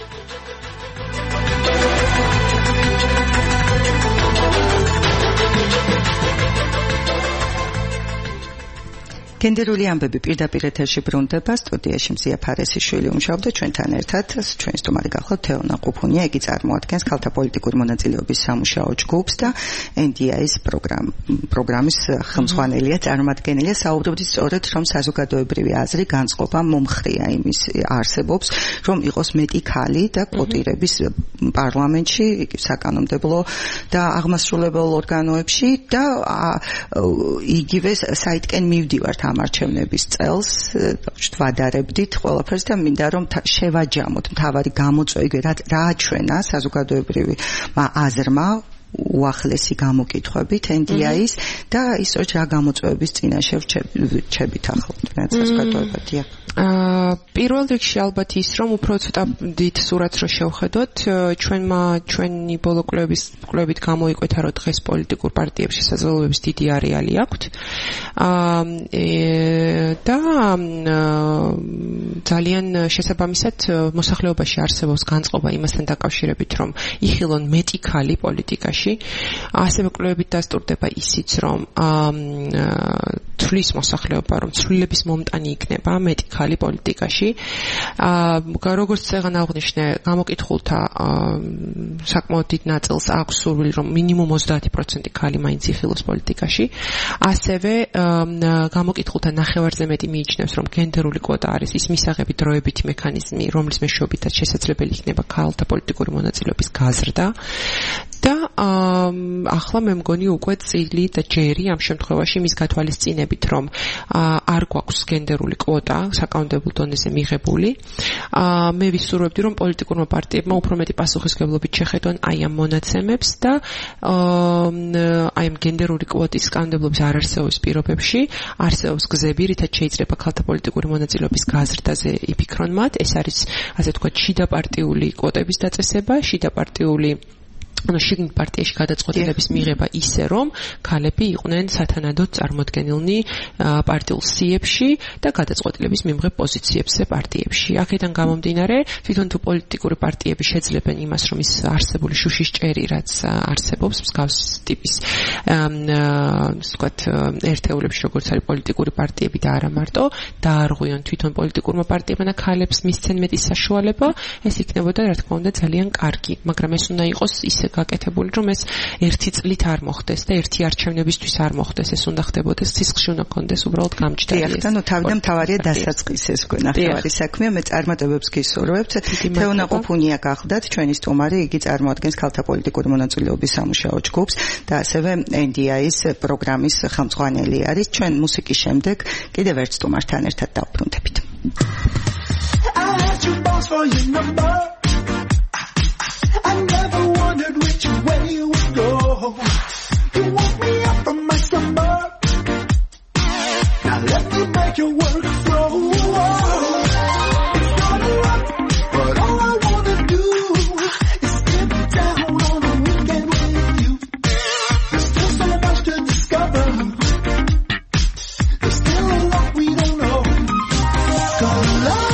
გენდერული ამბები პირდაპირ ეთერში ბრუნდება. სტუდიაში მზია ფარესიშვილი უმუშავდა ჩვენთან ერთად. ჩვენი სტუმარი გახლავთ თეონა ყუფუნია, იგი წარმოადგენს ქალთა პოლიტიკური მონაწილეობის სამუშაო ჯგუფს და ენ დი აის პროგრამ პროგრამის ხელმძღვანელია, წარმომადგენელია. საუბრობთ სწორედ, რომ საზოგადოებრივი აზრი განწყობა მომხრია იმის არსებობს, რომ იყოს მეტი ქალი და კვოტირების პარლამენტში, საკანონმდებლო და აღმასრულებელ ორგანოებში და იგივე საიტკენ მივდივართ ამ არჩევნების წელს, ვადარებდით ყველაფერს და მინდა რომ შევაჯამოთ მთავარი გამოწვევა, რა აჩვენა საზოგადოებრივი აზრმა უახლესი გამოკითხვებით ენ დი აის და ისოც რა გამოწვევების წინაშე რჩებით ახლა საზოგადოებადია. პირველ რიგში ალბათ ის, რომ უფრო ცოტა დიდ სურათს რო შევხედოთ, ჩვენმა ჩვენი ბოლო კვლევების კვლევით გამოიკვეთა, რომ დღეს პოლიტიკურ პარტიებში შესაძლებლობების დიდი არეალი აქვთ. და ძალიან შესაბამისად მოსახლეობაში არსებობს განწყობა იმასთან დაკავშირებით, რომ იხილონ მეტი ქალი პოლიტიკაში. ასევე კვლევებით დასტურდება ისიც, რომ თვლის მოსახლეობა, რომ ცვლილების მომტანი იქნება მეტი ქალი პოლიტიკაში. აა როგორც წეგან აღნიშნე, გამოკითხულთა საკმაოდ დიდ ნაწილს აქვს სურვილი, რომ მინიმუმ ოცდაათი პროცენტი ქალი მაინც იხილოს პოლიტიკაში. ასევე გამოკითხულთა ნახევარზე მეტი მიიჩნევს, რომ გენდერული კვოტა არის ის მისაღები დროებითი მექანიზმი, რომლის მეშვეობითაც შესაძლებელი იქნება ქალთა პოლიტიკური მონაწილეობის გაზრდა. და ახლა მე მგონი უკვე წილი და ჯერი ამ შემთხვევაში მის გათვალისწინებით რომ არ გვაქვს გენდერული კვოტა საკანონმდებლო დონეზე მიღებული მე ვისურვებდი რომ პოლიტიკურმა პარტიებმა უფრო მეტი პასუხისმგებლობით შეხედონ აი ამ მონაცემებს და აი ამ გენდერული კვოტის კანონმდებლობის არარსეობის პირობებში არსებობს გზები რითაც შეიძლება ქალთა პოლიტიკური მონაწილეობის გაზრდაზე იფიქრონ მათ ეს არის ასე ვთქვათ შიდა პარტიული კვოტების დაწესება შიდა პარტიული ანუ შიგნით პარტიაში გადაწყვეტილების მიღება ისე რომ ქალები იყვნენ სათანადოდ წარმოდგენილნი პარტიულ სიებში და გადაწყვეტილების მიმღებ პოზიციებზე პარტიებში. აქედან გამომდინარე, თვითონ თუ პოლიტიკური პარტიები შეძლებენ იმას, რომ ის არსებული შუშის ჭერი, რაც არსებობს მსგავს ტიპის ვთქვათ ერთეულებში, როგორც არის პოლიტიკური პარტიები და არა მარტო, დაარღვიონ თვითონ პოლიტიკურმა პარტიებმა და ქალებს მისცენ მეტი საშუალება, ეს იქნებოდა რა თქმა უნდა ძალიან კარგი, მაგრამ ეს უნდა იყოს ისე გაკეთებული რომ ეს ერთი წლით არ მოხდეს და ერთი არჩევნებისთვის არ მოხდეს ეს უნდა ხდებოდეს სისხლში უნდა კონდეს უბრალოდ გამჭდარი ეს. და ნუ თავიდან თავარია დასაწყისეს გვენახევარი საქმეა მე წარმატებებს გისურვებთ. თეონა ყופუნია გახდათ ჩვენი სტუმარი იგი წარმოადგენს ქალთა პოლიტიკური მონაწილეობის სამუშაო ჯგუფს და ასევე ენ დი აის პროგრამის ხელმძღვანელი არის. ჩვენ მუსიკის შემდეგ კიდევ ერთ სტუმართან ერთად დავბრუნდებით. I never wondered which way you would go. You woke me up from my slumber. Now let me make your work flow. It's not a lot, but all I wanna do is sit down on a weekend with you. There's still so much to discover. There's still a lot we don't know. Come along.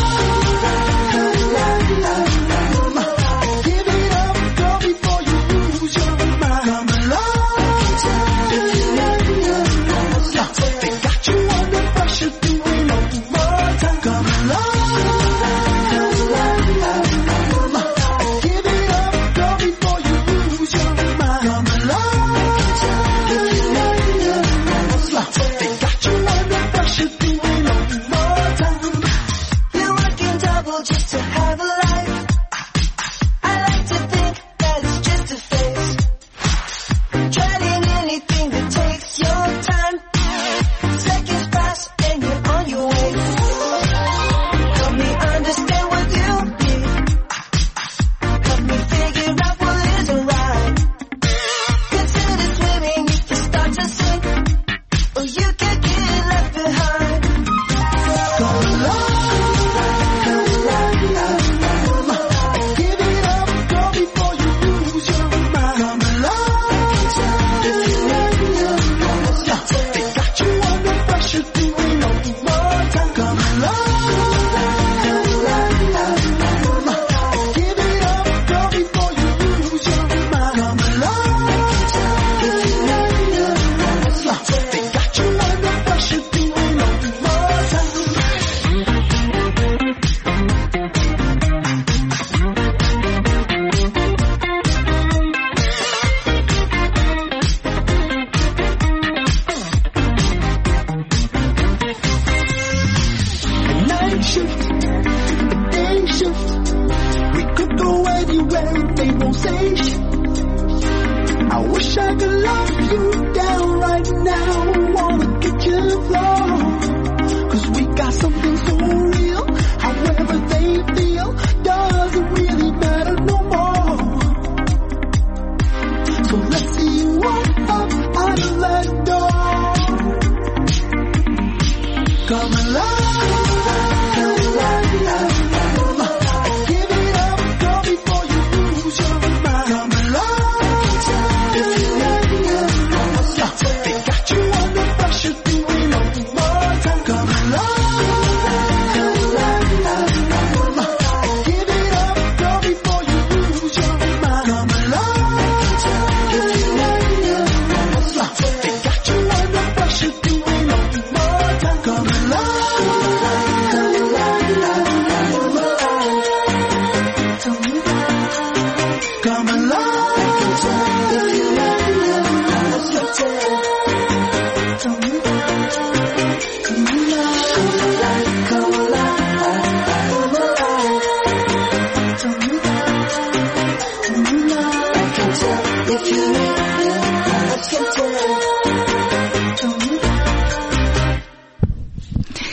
You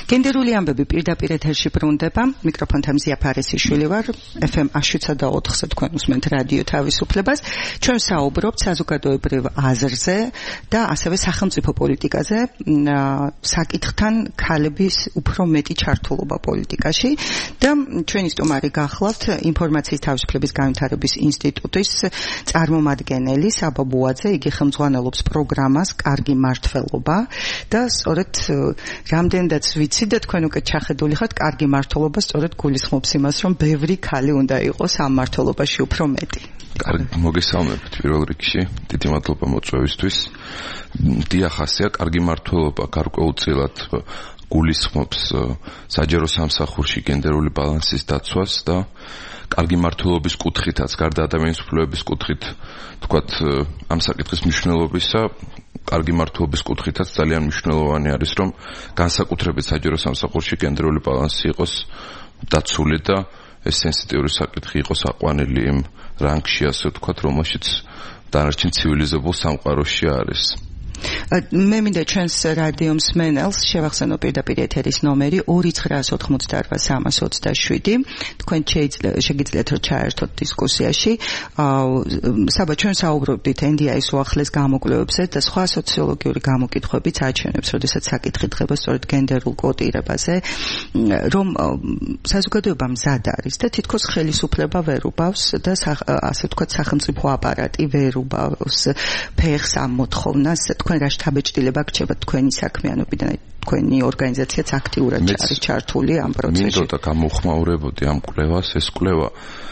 გენდერული ამბები პირდაპირ ეთერში ბრუნდება. მიკროფონთან მზია ფარესიშვილი ვარ. ეფ ემ შვიდსა და ოთხზე თქვენ უსმენთ რადიო თავისუფლებას. ჩვენ საუბრობთ საზოგადოებრივ აზრზე და ასევე სახელმწიფო პოლიტიკაზე, საკითხთან ქალების უფრო მეტი ჩართულობა პოლიტიკაში და ჩვენი სტუმარი გახლავთ ინფორმაციის თავისუფლების განვითარების ინსტიტუტის წარმომადგენელი საბა ბუაძე. იგი ხელმძღვანელობს პროგრამას კარგი მართლობა და სწორედ რამდენადაც ვიცი და თქვენ უკვე ჩახედული ხართ, კარგი მართლობა სწორედ გულისხმობს იმას, რომ ბევრი ქალი უნდა იყოს ამ მართლობაში უფრო მეტი. კარგი, მოგესალმებით პირველ რიგში. დიდი მადლობა მოწვევისთვის. დიახ, ასეა, კარგი მართლობა გარკვეულწილად გულისხმობს საჯარო სამსახურში გენდერული ბალანსის დაცვას და კარგი მართლობის კუთხითაც, გარდა ადამიანის უფლებების კუთხით, თქვათ, ამ საკითხის მნიშვნელობისა, კარგი მართლობის კუთხითაც ძალიან მნიშვნელოვანი არის, რომ განსაკუთრებით საჯარო სამსახურში გენდერული ბალანსი იყოს დაცული და ეს სენსიტიური საკითხი იყოს აყვანილი იმ რანგში, ასე ვთქვათ, რომელშიც დანარჩენ ცივილიზებულ სამყაროში არის. მე მინდა ჩვენს რადიო მსმენელს შევახსენო პირდაპირ ეთერის ნომერი ორი ცხრაას ოთხმოცდაარბა სამას ოცდაშვიდი. თქვენ შეგიძლიათ რომ ჩაერთოთ დისკუსიაში. საბა ჩვენ საუბრობდით ენ დი აის უახლეს გამოკვლევებზე და სხვა სოციოლოგიური გამოკითხვებიც აჩვენებს, როდესაც საკითხი დგება სწორედ გენდერულ კვოტირებაზე, რომ საზოგადოება მზად არის და თითქოს ხელისუფლება ვერ უბავს და ასე ვთქვათ სახელმწიფო აპარატი ვერ უბავს ფეხს ამ მოთხოვნას. თქვენ რა შთაბეჭდილება გრჩება თქვენი საქმიანობიდან, თქვენი ორგანიზაციაც აქტიურად არის ჩართული ამ პროცესში. მინდოდა გამოხმაურებოდი ამ კვლევას, ეს კვლევა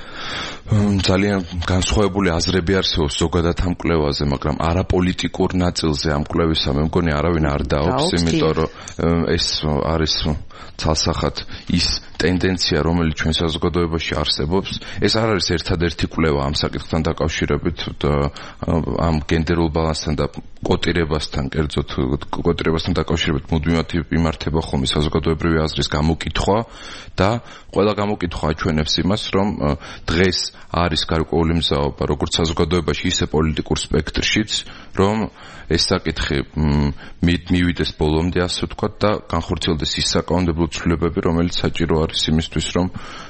ძალიან განსხვავებული აზრები არსებობს ზოგადად ამ კვლევაზე, მაგრამ არაპოლიტიკურ ნაწილზე ამ კვლევისა მე მგონი არავინ არ დაობს, იმიტომ რომ ეს არის ცალსახად ის ტენდენცია, რომელიც ჩვენ საზოგადოებაში არსებობს. ეს არ არის ერთადერთი კვლევა ამ საკითხთან დაკავშირებით და ამ გენდერულ ბალანსთან და კვოტირებასთან, კერძოდ კვოტირებასთან დაკავშირებით მუდმივად იმართება ხოლმე საზოგადოებრივი აზრის გამოკითხვა და ყველა გამოკითხვა აჩვენებს იმას, რომ დღეს არის გარკვეული მზაობა როგორც საზოგადოებაში, ისე პოლიტიკურ სპექტრშიც, რომ ეს საკითხი მივიდეს ბოლომდე, ასე ვთქვათ, და განხორციელდეს ის საკანონმდებლო ცვლილებები, რომელიც საჭირო არის იმისთვის, რომ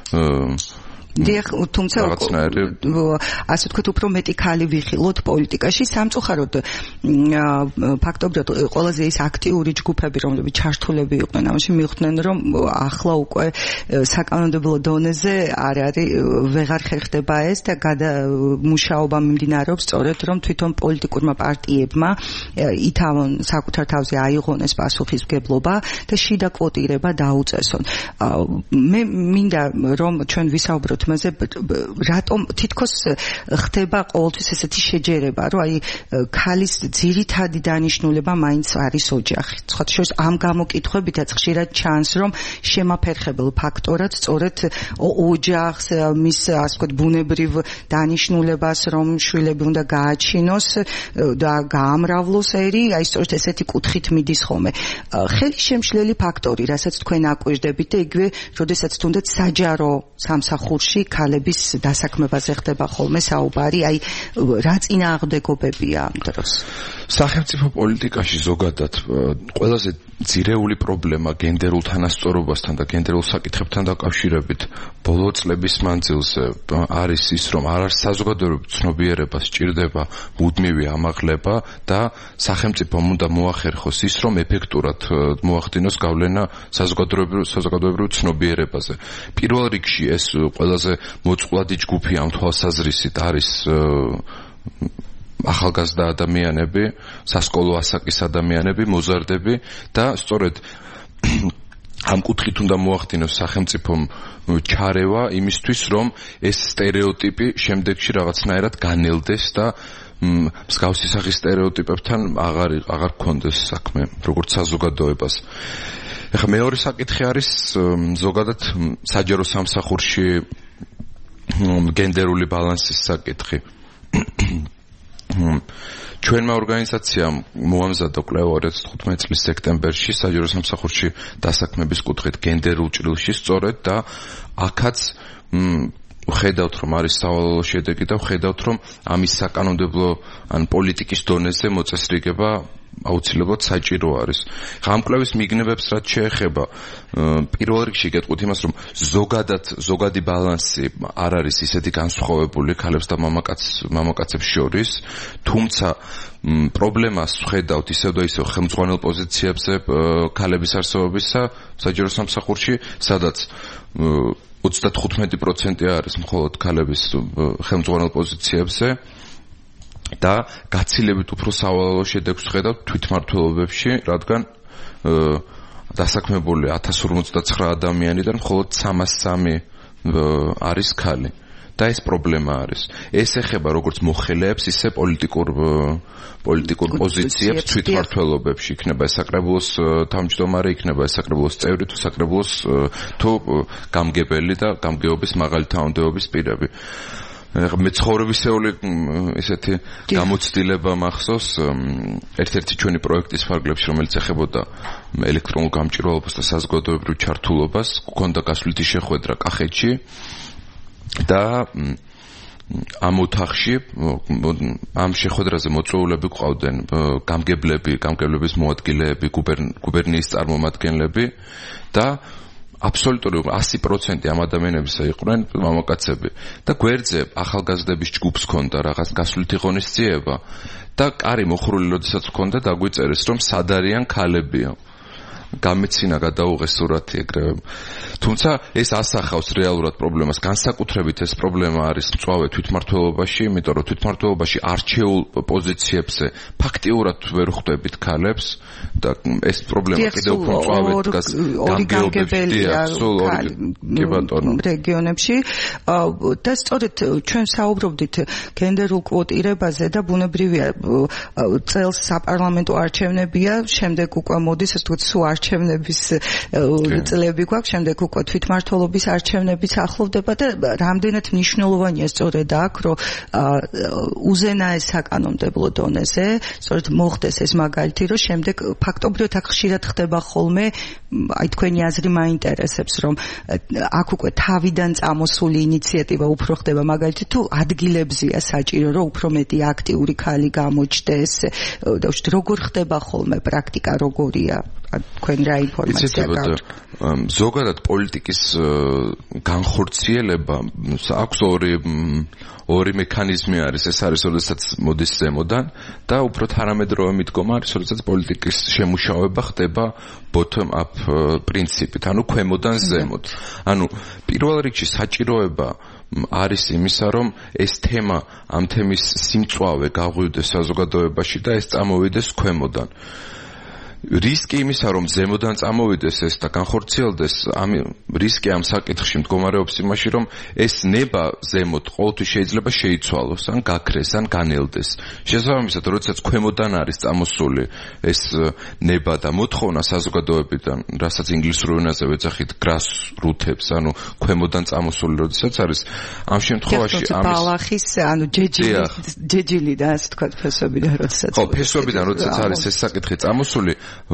დიახ, თუმცა ასე ვთქვათ, უფრო მეტი ქალი ვიხილოთ პოლიტიკაში. სამწუხაროდ ფაქტობრივად ყველაზე ის აქტიური ჯგუფები, რომლებიც ჩართულები იყვნენ ამაში, მიხვდნენ, რომ ახლა უკვე საკანონმდებლო დონეზე არ არის, ვეღარ ხერხდება ეს და მუშაობა მიმდინარეობს სწორედ, რომ თვითონ პოლიტიკურმა პარტიებმა ითავონ საკუთარ თავზე აიღონეს პასუხისმგებლობა და შიდა კვოტირება დაუწესონ. მე მინდა რომ ჩვენ ვისაუბროთ მასე რატომ თითქოს ხდება ყოველთვის ესეთი შეჯერება, რომ აი ქალის ძირითადი დანიშნულება მაინც არის ოჯახი. სხვათა შორის ამ გამოკითხვებითაც ხშირად ჩანს, რომ შემაფერხებელ ფაქტორად სწორედ ოჯახს, მის ასე ვთქვათ ბუნებრივ დანიშნულებას, რომ შვილები უნდა გააჩინოს და გაამრავლოს ერი, აი სწორედ ესეთი კუთხით მიდის ხოლმე. ხელისშემშლელი ფაქტორი, რასაც თქვენ აკვირდებით და იგივე, როდესაც თუნდაც საჯარო სამსახურში ქალების დასაქმებაზე ხდება ხოლმე საუბარი, აი რა წინააღმდეგობებია ამ დროს? სახელმწიფო პოლიტიკაში ზოგადად ყველაზე ძირეული პრობლემა გენდერულ თანასწორობასთან და გენდერულ საკითხებთან დაკავშირებით ბოლო წლების მანძილზე არის ის, რომ არ არის საზოგადოებრივ ცნობიერებას სჭირდება მუდმივი ამაღლება და სახელმწიფომ უნდა მოახერხოს ის, რომ ეფექტურად მოახდინოს გავლენა საზოგადოებრივ საზოგადოებრივ ცნობიერებაზე. პირველ რიგში ეს ყველაზე მოწყვლადი ჯგუფი ამ თვალსაზრისით არის ახალგაზრდა ადამიანები, სასკოლო ასაკის ადამიანები, მოზარდები და სწორედ ამ კუთხით უნდა მოახდინოს სახელმწიფომ ჩარევა იმისთვის, რომ ეს სტერეოტიპი შემდეგში რაღაცნაირად განელდეს და მსგავსი სახის სტერეოტიპებთან აღარ აღარ გქონდეს საქმე, როგორც საზოგადოებას. ეხლა მეორე საკითხი არის ზოგადად საჯარო სამსახურში გენდერული ბალანსის საკითხი. ჩვენმა ორგანიზაციამ მოამზადა კვლევა ორი ათას თხუთმეტი წლის სექტემბერში საჯარო სამსახურში დასაქმების კუთხით გენდერულ ჭრილში სწორედ და აქაც ხედავთ რომ არის სავალალო შედეგი და ხედავთ რომ ამის საკანონმდებლო ან პოლიტიკის დონეზე მოწესრიგება აუცილებლად საჭირო არის. ხა ამ კვლევის მიგნებებს რაც შეეხება, პირველ რიგში გეტყვით იმას, რომ ზოგადად ზოგადი ბალანსი არ არის ისეთი განსხვავებული ქალებს და მამაკაც მამაკაცებს შორის, თუმცა პრობლემას ვხედავთ ისევ და ისევ ხელმძღვანელ პოზიციებზე ქალების არსებობისა საჯარო სამსახურში, სადაც ოცდათხუთმეტი პროცენტი არის მხოლოდ ქალების ხელმძღვანელ პოზიციებზე და გაცილებით უფრო სავალალო შედეგს ვხედავთ თვითმმართველობებში, რადგან დასაქმებული ათას ორმოცდაცხრა ადამიანიდან მხოლოდ სამას სამი არის ქალი. და ეს პრობლემა არის. ეს ეხება როგორც მოხელეებს, ისე პოლიტიკურ პოლიტიკურ პოზიციებს თვითმმართველობებში, იქნება ეს საკრებულოს თავმჯდომარე, იქნება ეს საკრებულოს წევრი, თუ საკრებულოს თუ გამგებელი და გამგეობის მაღალი თანამდებობის პირები. მე ცხოვრებისეული ესეთი გამოცდილება მახსოვს ერთ-ერთი ჩვენი პროექტის ფარგლებში, რომელიც ეხებოდა ელექტრონულ გამჭირვალობას და საზოგადოებრივ ჩართულობას, გქონდა გასვლითი შეხვედრა კახეთში და ამ ოთახში ამ შეხვედრაზე მოწვეულები ყავდნენ გამგებლები, გამგებლების მოადგილეები, გუბერნიის წარმომადგენლები და აბსოლუტურად ასი პროცენტი ამ ადამიანებისა იყვნენ მამაკაცები და გვერდზე ახალგაზრდების ჯგუფს ჰქონდა რაღაც გასვლითი ღონისძიება და კარი მოხრული როდესაც ჰქონდა დაგვიწერეს რომ სად არიან ქალებია. გამეცინა გადაუღეს სურათი ეგრევე. თუმცა ეს ასახავს რეალურად პრობლემას. განსაკუთრებით ეს პრობლემა არის მწვავე თვითმმართველობაში, იმიტომ რომ თვითმმართველობაში არჩეულ პოზიციებზე ფაქტიურად ვერ ხვდებით ქალებს და ეს პრობლემა კიდევ უფრო მწვავე დგას რეგიონებში და სწორედ ჩვენ საუბრობდით გენდერულ კვოტირებაზე და ბუნებრივია წელს საპარლამენტო არჩევნებია, შემდეგ უკვე მოდის ასე ვთქვათ სულ არჩევნების წლები გვაქვს, შემდეგ უკვე თვითმმართველობის არჩევნებიც ახლოვდება და რამდენად მნიშვნელოვანია სწორედ აქ, რომ უზენაეს საკანონმდებლო დონეზე სწორედ მოხდეს ეს მაგალითი, რომ შემდეგ ფაქტობრივად აქ ხშირად ხდება ხოლმე, აი თქვენი აზრი მაინტერესებს, რომ აქ უკვე თავიდან წამოსული ინიციატივა უფრო ხდება მაგალითი, თუ ადგილებზია საჭირო, რომ უფრო მეტი აქტიური ქალი გამოჩნდეს და როგორ ხდება ხოლმე პრაქტიკა როგორია? თქვენ რა ინფორმაცია გაქვთ? ზოგადად პოლიტიკის განხორციელება აქვს ორი ორი მექანიზმი არის. ეს არის როდესაც მოდის ზემოდან და უფრო თანამედროვე მიდგომა არის, როდესაც პოლიტიკის შემუშავება ხდება bottom up პრინციპით, ანუ ქვემოდან ზემოთ. ანუ პირველ რიგში საჭიროება არის იმისა, რომ ეს თემა ამ თემის სიმწვავე გაღვივდეს საზოგადოებაში და ეს წამოვიდეს ქვემოდან. რისკი იმისა, რომ ზემოდან წამოვიდეს ეს და განხორციელდეს, ამ რისკი ამ საკითხში მდგომარეობს იმაში, რომ ეს ნება ზემოთ ყოველთვის შეიძლება შეიცვალოს, ან გაქრეს, ან განელდეს. შესაბამისად, როდესაც ქვემოდან არის წამოსული ეს ნება და მოთხოვნა საზოგადოებიდან, რასაც ინგლისურ ენაზე ვეძახით grassroots, ანუ ქვემოდან წამოსული, როდესაც არის ამ შემთხვევაში ამის ბალახის, ანუ ჯეჯილი, ჯეჯილიდან, ასე ვთქვათ, ფესვებიდან, როდესაც ხო, ფესვებიდან, როდესაც არის ეს საკითხი წამოსული,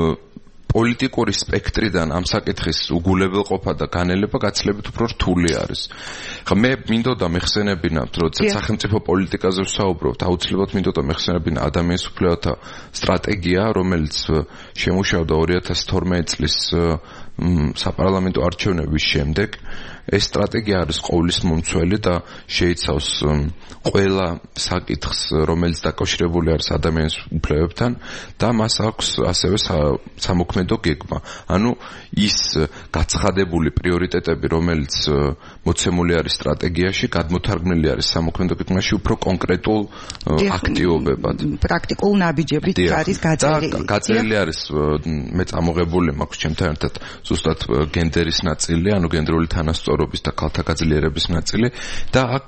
პოლიტიკური სპექტრიდან ამ საკითხის უგულებელყოფა და განელება გაცილებით უფრო რთული არის. ხა მე მინდოდა მეხსენებინათ, როდესაც სახელმწიფო პოლიტიკაზე ვსაუბრობთ, აუცილებლად მინდოდა მეხსენებინა ადამიანის უფლებათა სტრატეგია, რომელიც შემუშავდა ორი ათას თორმეტი წლის საპარლამენტო არჩევნების შემდეგ. ეს სტრატეგია არის ყოვლის მომცველი და შეიცავს ყველა საკითხს, რომელიც დაკავშირებული არის ადამიანის უფლებებთან და მას აქვს ასევე სამოქმედო გეგმა. ანუ ის გაცხადებული პრიორიტეტები, რომელიც მოცემული არის სტრატეგიაში, გადმოთარგმნილი არის სამოქმედო გეგმაში უფრო კონკრეტულ აქტივობებად. პრაქტიკულ ნაბიჯებით არის გაწერილი. გაწერილი არის მე წამოღებული მაქვს ჩემთან ერთად ზუსტად გენდერის ნაწილი, ანუ გენდერული თანასწორობის და ქალთა გაძლიერების ნაწილი და აქ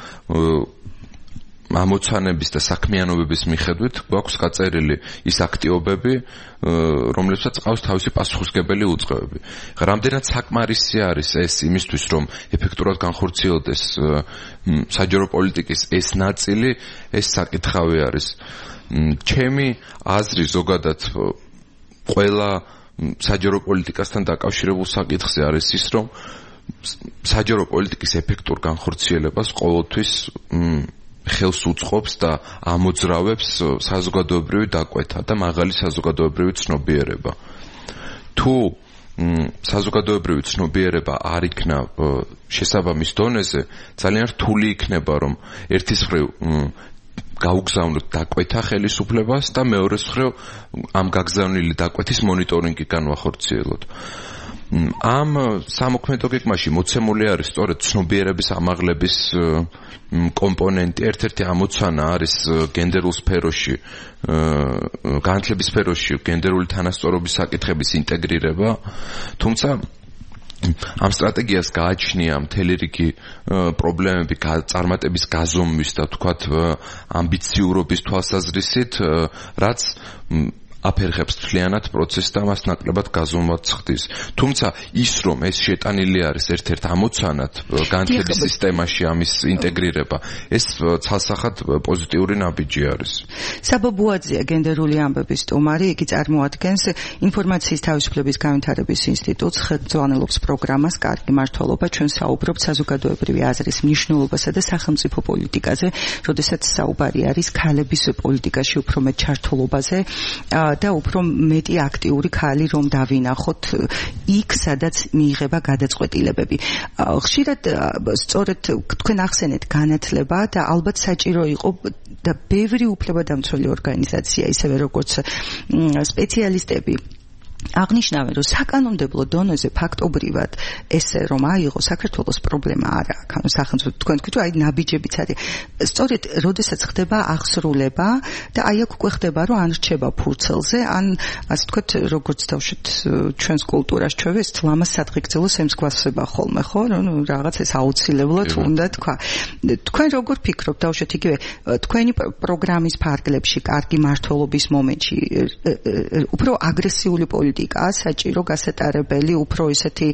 ამოცანების და საქმიანობების მიხედვით გვაქვს გაწერილი ის აქტივობები, რომლებსაც ყავს თავისი პასუხისგებელი უწყებები. რამდენად საკმარისი არის ეს იმისთვის, რომ ეფექტურად განხორციელდეს საჯარო პოლიტიკის ეს ნაწილი, ეს საკითხავი არის. ჩემი აზრი ზოგადად ყველა საჯარო პოლიტიკასთან დაკავშირებულ საკითხზე არის ის, რომ საჯარო პოლიტიკის ეფექტურ განხორციელებას ყოველთვის ხელს უწყობს და ამოძრავებს საზოგადოებრივი დაკვეთა და მაღალი საზოგადოებრივი ცნობიერება. თუ საზოგადოებრივი ცნობიერება არ იქნა შესაბამის დონეზე, ძალიან რთული იქნება, რომ ერთის მხრივ გაუგზავნოთ დაკვეთა ხელისუფლებას და მეორეს მხრივ ამ გაგზავნილი დაკვეთის მონიტორინგი განვახორციელოთ. ამ სამოქმედო გეგმაში მოცემული არის სწორედ ცნობიერების ამაღლების კომპონენტი. ერთ-ერთი ამოცანა არის გენდერულ სფეროში, განათლების სფეროში გენდერული თანასწორობის საკითხების ინტეგრირება, თუმცა ამ სტრატეგიას გააჩნია მთელი რიგი პრობლემები წარმატების გაზომვის და თქვათ ამბიციურობის თვალსაზრისით, რაც აფერხებს მთლიანად პროცესს და მას ნაკლებად გაზომვაც ხდის. თუმცა ის რომ ეს შეტანილი არის ერთ-ერთ ამოცანად განათლების სისტემაში ამის ინტეგრირება, ეს ცალსახად პოზიტიური ნაბიჯი არის. საბა ბუაძია გენდერული ამბების სტუმარი, იგი წარმოადგენს ინფორმაციის თავისუფლების განვითარების ინსტიტუტს, ხელმძღვანელობს პროგრამას კარგი მმართველობა. ჩვენ საუბრობთ საზოგადოებრივი აზრის მნიშვნელობასა და სახელმწიფო პოლიტიკაზე, როდესაც საუბარი არის ქალების პოლიტიკაში უფრო მეტ ჩართულობაზე და უფრო მეტი აქტიური ქალი რომ დავინახოთ იქ, სადაც მიიღება გადაწყვეტილებები. ხშირად სწორედ თქვენ ახსენეთ განათლება და ალბათ საჭირო იყო და ბევრი უფლებადამცველი ორგანიზაცია, ისევე როგორც სპეციალისტები აღნიშნავენ, რომ საკანონმდებლო დონეზე ფაქტობრივად ესე რომ აიღო საქართველოს პრობლემა არა აქვს. ანუ სახელმწიფო თქვენ თქვით, აი ნაბიჯებიც არის. სწორედ როდესაც ხდება აღსრულება და აი აქ უკვე ხდება, რომ ან რჩება ფურცელზე, ან ასე თქვით, როგორც თავშეთ ჩვენს კულტურას ჩვევეს ლამას სადღეგრძელოს ემსგავსება ხოლმე, ხო? ნუ რაღაც ეს აუცილებლად უნდა თქვა. თქვენ როგორ ფიქრობთ თავშეთ იგივე თქვენი პროგრამის ფარგლებში კარგი მმართველობის მომენტში უფრო აგრესიული პოლიტიკა საჭირო გასატარებელი, უფრო ისეთი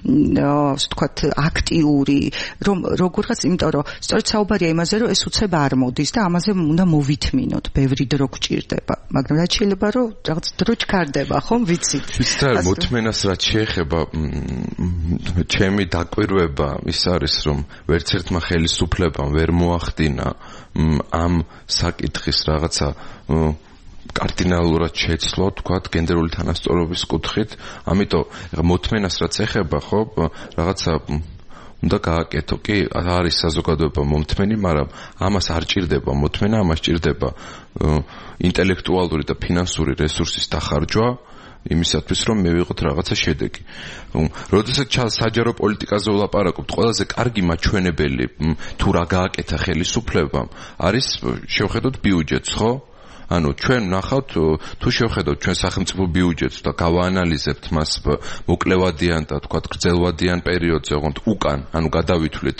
ასე ვთქვათ აქტიური, რომ როგორღაც, იმიტომ რომ სწორედ საუბარია იმაზე, რომ ეს უცებ არ მოდის და ამაზე უნდა მოვითმინოთ, ბევრი დრო გჭირდება, მაგრამ რაც შეიძლება რომ რაღაც დრო ჩქარდება, ხომ ვიცით? ვიცით, მოთმენას რაც შეეხება ჩემი დაკვირვება ის არის, რომ ვერც ერთმა ხელისუფლებამ ვერ მოახდინა ამ საკითხის რაღაცა კარდინალურად შეცვლო, თქვათ, გენდერული თანასწორობის კუთხით. ამიტომ მოთმენას რაც ეხება, ხო, რაღაცა უნდა გააკეთო. კი, არის საზოგადოება მომთმენი, მაგრამ ამას არ ჭირდება მოთმენა, ამას ჭირდება ინტელექტუალური და ფინანსური რესურსის დახარჯვა იმისათვის, რომ მივიღოთ რაღაცა შედეგი. როდესაც საჯარო პოლიტიკაზე ვლაპარაკობთ, ყველაზე კარგი მაჩვენებელი თუ რა გააკეთა ხელისუფლებამ არის შევხედოთ ბიუჯეტს, ხო? ანუ ჩვენ ვნახავთ, თუ შევხედოთ ჩვენ სახელმწიფო ბიუჯეტს და გავაანალიზებთ მას მოკლევადიან და თქვათ გრძელვადიან პერიოდზე, ოღონდ უკან, ანუ გადავითვლით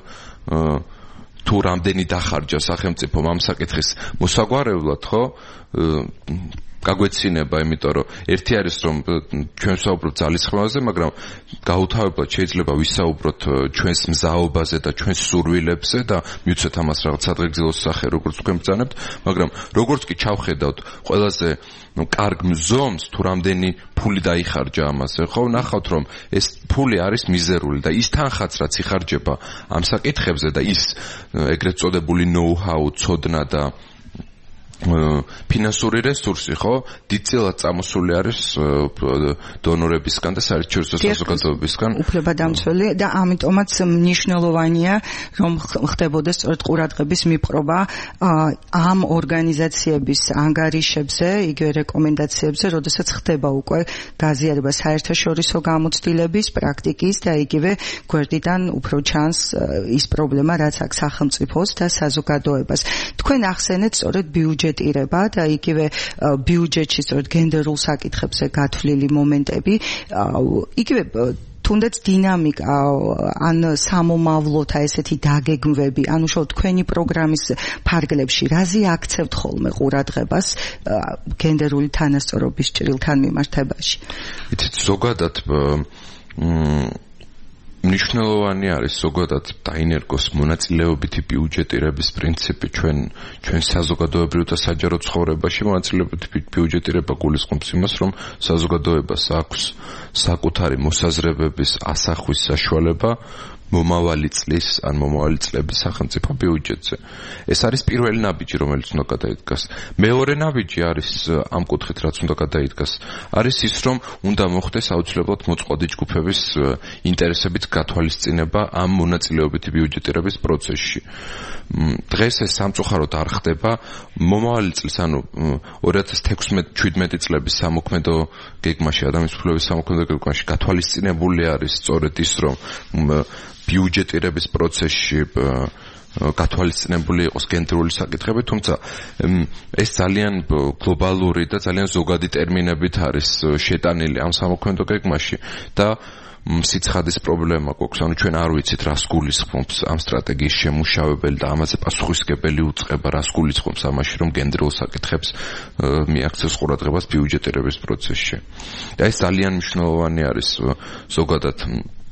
თუ რამდენი დახარჯა სახელმწიფომ ამ საკითხის მოსაგვარებლად, ხო? გაგვეცინება, იმიტომ რომ ერთი არის რომ ჩვენ ვსაუბრობთ ძალისხმევაზე, მაგრამ გაუთავებლად შეიძლება ვისაუბროთ ჩვენს მზაობაზე და ჩვენს სურვილებზე და მივცეთ ამას რაღაც სადღეგრძელოს სახე, როგორც თქვენ ბრძანებთ, მაგრამ როგორც კი ჩავხედავთ ყველაზე ნუ კარგ მზომს, თუ რამდენი ფული დაიხარჯა ამაზე, ხო, ნახავთ რომ ეს ფული არის მიზერული და ის თანხაც რაც იხარჯება ამ საკითხებზე და ის ეგრეთ წოდებული know-how, ცოდნა და ფინანსური რესურსი, ხო, დიდწილად წამოსული არის დონორებისგან და საერთაშორისო საზოგადოებისგან. უფლებადამცველი და ამიტომაც მნიშვნელოვანია, რომ ხდებოდეს სწორედ ყურადღების მიპყრობა ამ ორგანიზაციების ანგარიშებზე, იგივე რეკომენდაციებზე, როდესაც ხდება უკვე გაზიარება საერთაშორისო გამოცდილების, პრაქტიკის და იგივე გვერდიდან უფრო ჩანს ის პრობლემა, რაც აქვს სახელმწიფოს და საზოგადოებას. თქვენ ახსენეთ სწორედ ბიუჯეტ ირება და იგივე ბიუჯეტში სწორედ გენდერულ საკითხებზე გათვლილი მომენტები, იგივე თუნდაც დინამიკა ან სამომავლოთა ესეთი დაგეგმვები, ანუ შევ თქვენი პროგრამის ფარგლებში რაზე აქცევთ ხოლმე ყურადღებას გენდერული თანასწორობის ჭრილთან მიმართებაში? იცით, ზოგადად მნიშვნელოვანი არის ზოგადად დაინერგოს მონაწილეობითი ბიუჯეტირების პრინციპი ჩვენ ჩვენ საზოგადოებრივ და საჯარო ცხოვრებაში. მონაწილეობითი ბიუჯეტირება გულისხმობს იმას, რომ საზოგადოებას აქვს საკუთარი მოსაზრებების ასახვის საშუალება მომავალი წლის ან მომავალი წლების სახელმწიფო ბიუჯეტზე. ეს არის პირველი ნაბიჯი, რომელიც უნდა გადაიდგას. მეორე ნაბიჯი არის ამ კუთხით, რაც უნდა გადაიდგას, არის ის, რომ უნდა მოხდეს აუცილებლად მოწყვლადი ჯგუფების ინტერესებით გათვალისწინება ამ მონაწილეობითი ბიუჯეტირების პროცესში. დღეს ეს სამწუხაროდ არ ხდება. მომავალი წლის, ანუ ორი ათას თექვსმეტ შვიდმეტი წლების სამოქმედო გეგმაში, ადამიანის უფლებების სამოქმედო გეგმაში გათვალისწინებული არის სწორედ ის, რომ ბიუჯეტირების პროცესში გათვალისწინებული იყოს გენდერული საკითხები, თუმცა ეს ძალიან გლობალური და ძალიან ზოგადი ტერმინებით არის შეტანილი ამ სამოქმედო გეგმაში და სიცხადის პრობლემა გვაქვს, ანუ ჩვენ არ ვიცით რას გულისხმობს ამ სტრატეგიის შემუშავებელი და ამაზე პასუხისმგებელი უწყება რას გულისხმობს ამაში, რომ გენდერულ საკითხებს მიაქცევს ყურადღებას ბიუჯეტირების პროცესში. და ეს ძალიან მნიშვნელოვანი არის ზოგადად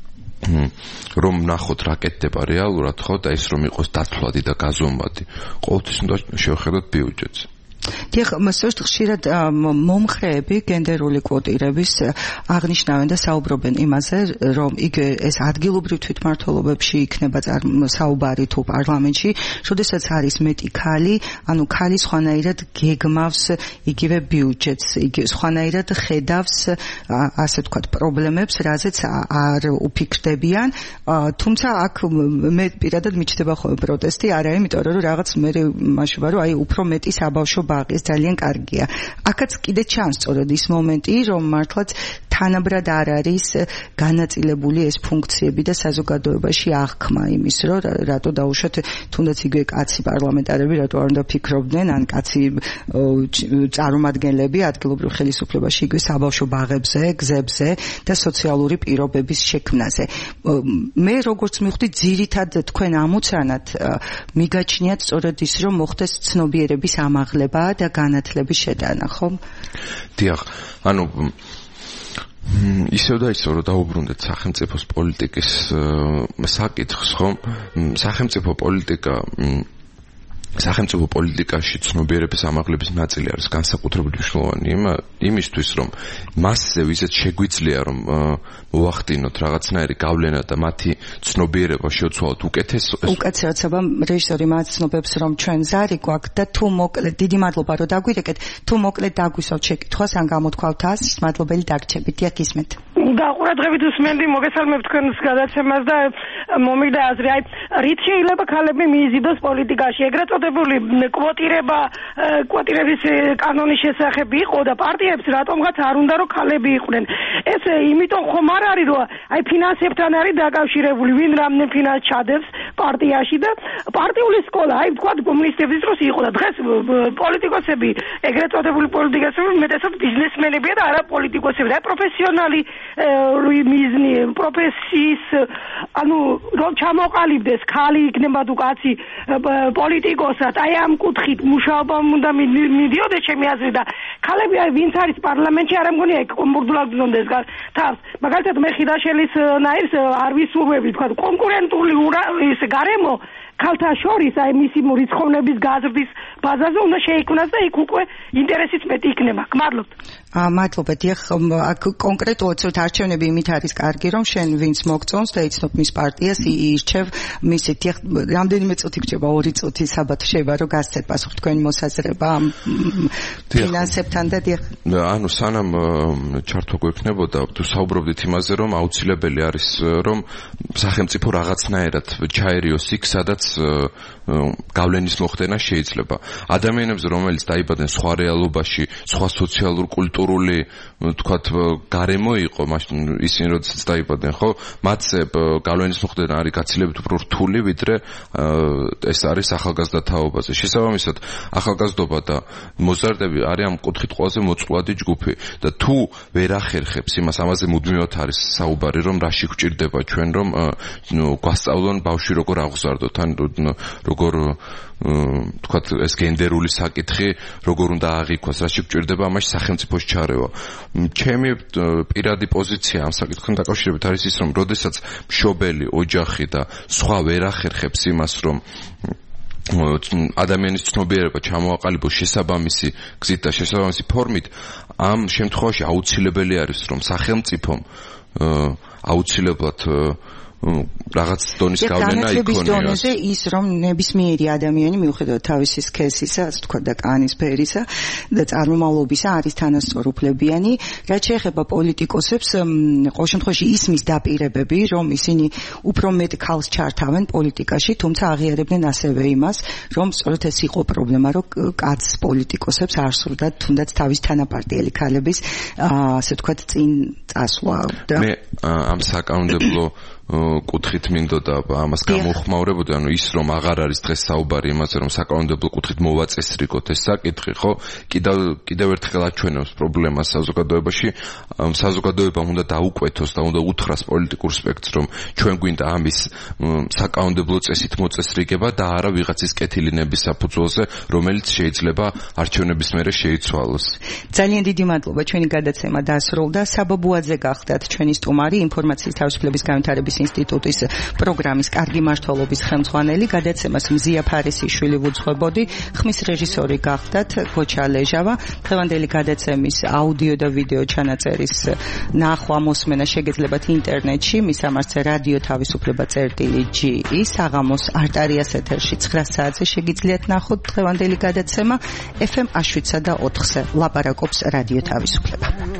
რომ ნახოთ რა კეთდება რეალურად, ხო, და ის რომ იყოს დათვლადი და გაზომვადი. ყოველთვის უნდა შევხედოთ ბიუჯეტს. დიახ, მასწორად ხშირად მომხრეები გენდერული კვოტირების აღნიშნავენ და საუბრობენ იმაზე, რომ იგი ეს ადგილობრივ თვითმმართველობებში იქნება საუბარი თუ პარლამენტში, როდესაც არის მეტი ქალი, ანუ ქალი სხვანაირად გეგმავს იგივე ბიუჯეტს, იგი სხვანაირად ხედავს, ასე ვთქვათ, პრობლემებს, რაზეც არ უფიქრდებიან, თუმცა აქ მე პირადად მიჩნდება ხოლმე პროტესტი, არა იმიტომ რომ რაღაც მე მაშობა რომ აი უფრო მეტი საბავშვო ბაღი ძალიან კარგია. აქაც კიდე ჩანს სწორედ ის მომენტი, რომ მართლაც თანაბრად არ არის განაწილებული ეს ფუნქციები და საზოგადოებაში აღქმა იმის, რომ რატო დაუშვათ თუნდაც იგივე კაცი პარლამენტარები რატო არ უნდა ფიქრობდნენ, ან კაცი წარმომადგენლები ადგილობრივ ხელისუფლებაში იგივე საბავშვო ბაღებზე, გზებზე და სოციალური პირობების შექმნაზე. მე როგორც მივხვდი, ძირითად თქვენ ამოცანად მიგაჩნიათ სწორედ ის, რომ მოხდეს ცნობიერების ამაღლება და განათლების შეტანა, ხო? დიახ, ანუ ისევ და ისევ რომ დაუბრუნდეთ სახელმწიფოს პოლიტიკის საკითხს, ხო? სახელმწიფო პოლიტიკა სახელმწიფო პოლიტიკაში ცნობიერების ამაღლების ნაწილი არის განსაკუთრებით მნიშვნელოვანი იმისთვის, რომ მასზე ვიზეთ შეგვიძლია რომ მოახდინოთ რაღაცნაირი გავლენა და მათი ცნობიერება შევცვალოთ უკეთეს. უკაცრაცობა რეჟისორი მას ცნობებს, რომ ჩვენ ზარი გვაქვს და თუ მოკლედ დიდი მადლობა რომ დაგვირეკეთ, თუ მოკლედ დაგვისვათ შეკითხვას ან გამოთქვავთ ას, მადლობელი დაგრჩებით. დიახ, ისმენთ. და ყურადღებით უსმენდი, მოგესალმებ თქვენს გადაცემას და მომიგდა აზრი, აი რით შეიძლება ქალები მიიზიდოს პოლიტიკაში, ეგრეთ წოდებული კვოტირება, კვოტირების კანონის შესახებ იყო და პარტიებს რატომღაც არ უნდა რომ ქალები იყვნენ. ეს იმიტომ ხომ არ არის, რომ აი ფინანსებთან არის დაკავშირებული, ვინ რამე ფინანს ჩადებს პარტიაში და პარტიული სკოლა, აი თქვა კომუნისტების დროს იყო და დღეს პოლიტიკოსები, ეგრეთ წოდებული პოლიტიკოსები მეტესად ბიზნესმენებია და არა პოლიტიკოსები, და პროფესიონალი მიზნი პროფესიის, ანუ რომ ჩამოყალიბდეს ქალი იქნება თუ კაცი პოლიტიკოსად, აი ამ კუთხით მუშაობა უნდა მიდიოდეს ჩემი აზრით და ქალები აი ვინც არის პარლამენტში არ მგონია ეგ კომბურდულად გზონდეს თავს. მაგალითად მე ხიდაშელის ნაირს არ ვისურვები, თქვა კონკურენტული ის გარემო ქალთა შორის აი მისი რიცხოვნების გაზრდის ბაზაზე უნდა შეიქმნას და იქ უკვე ინტერესიც მეტი იქნება. გმადლობთ. აა მადლობა. დიახ, აქ კონკრეტულად ცოტა არჩევნები იმით არის კარგი, რომ შენ ვინც მოგწონს და იცნობ მის პარტიას ირჩევ მისი. დიახ, რამდენიმე წუთი გრჩება, ორი წუთი საბათ შევა, რომ გასცეთ პასუხი თქვენი მოსაზრება ამ ფინანსებთან და დიახ. ანუ სანამ ჩართვა გვექნებოდა, თუ საუბრობდით იმაზე, რომ აუცილებელი არის, რომ სახელმწიფო რაღაცნაირად ჩაერიოს იქ, სადაც გავლენის მოხდენა შეიძლება. ადამიანებს, რომელიც დაიბადნენ სხვა რეალობაში, სხვა სოციალურ კულტურული, თქვათ, გარემო იყო, მაშინ ისინი როდესაც დაიბადნენ, ხო, მათზე გავლენის მოხდენა არის გაცილებით უფრო რთული, ვიდრე ეს არის ახალგაზრდა თაობაზე. შესაბამისად, ახალგაზრდობა და მოზარდები არის ამ კუთხით ყველაზე მოწყვლადი ჯგუფი და თუ ვერ ახერხებს იმას, ამაზე მუდმივად არის საუბარი, რომ რაში გვჭირდება ჩვენ, რომ გვასწავლონ ბავშვი როგორ აღზარდოთ, ან როგორ თქვათ ეს გენდერული საკითხი როგორ უნდა აღიქვას, რაში გვჭირდება ამაში სახელმწიფოს ჩარევა. ჩემი პირადი პოზიცია ამ საკითხთან დაკავშირებით არის ის, რომ როდესაც მშობელი, ოჯახი და სხვა ვერ ახერხებს იმას, რომ ადამიანის ცნობიერება ჩამოაყალიბოს შესაბამისი გზით და შესაბამისი ფორმით, ამ შემთხვევაში აუცილებელი არის, რომ სახელმწიფომ აუცილებლად რაღაც დონის გავლენა იქონია. დონეზე ის რომ ნებისმიერი ადამიანი მიუხედავად თავისი სქესისა, ასე თქვა და კანის ფერისა და წარმომავლობისა არის თანასწორუფლებიანი. რაც შეეხება პოლიტიკოსებს, ყოველ შემთხვევაში ისმის დაპირებები, რომ ისინი უფრო მეტ ქალს ჩართავენ პოლიტიკაში, თუმცა აღიარებდნენ ასევე იმას, რომ სწორედ ეს იყო პრობლემა, რომ კაცს პოლიტიკოსებს არ სურდათ თუნდაც თავის თანაპარტიელი ქალების ასე ვთქვათ წინ წასვლა და მე ამ საკანონმდებლო კუთხით მინდოდა ამას გამოხმაურებოდი, ანუ ის რომ აღარ არის დღეს საუბარი იმაზე, რომ საკანონმდებლო კუთხით მოვაწესრიგოთ ეს საკითხი, ხო? კიდევ კიდევ ერთხელ აჩვენებს პრობლემას საზოგადოებაში. საზოგადოებამ უნდა დაუკვეთოს და უნდა უთხრას პოლიტიკურ სპექტრს, რომ ჩვენ გვინდა ამის საკანონმდებლო წესით მოწესრიგება და არა ვიღაცის კეთილინების საფუძველზე, რომელიც შეიძლება არჩევნების მერე შეიცვალოს. ძალიან დიდი მადლობა, ჩვენი გადაცემა დასრულდა. საბაბუაძე გახდათ ჩვენი სტუმარი, ინფორმაციის თავისუფლების განვითარების ინსტიტუტის პროგრამის კარგი მმართველობის ხელმძღვანელი. გადაცემას მზია ფარისიშვილი ვუძღვებოდი, ხმის რეჟისორი გახდათ გოჩა ლეჟავა. დღევანდელი გადაცემის აუდიო და ვიდეო ჩანაწერის ნახვა მოსმენა შეგეძლებათ ინტერნეტში, მის ამარცე რადიო თავისუფლება წერტილი ჯი ი საღამოს არტარიას ეთერში ცხრა საათზე შეგიძლიათ ნახოთ დღევანდელი გადაცემა. ეფ ემ შვიდსა და ოთხზე ლაპარაკობს რადიო თავისუფლება.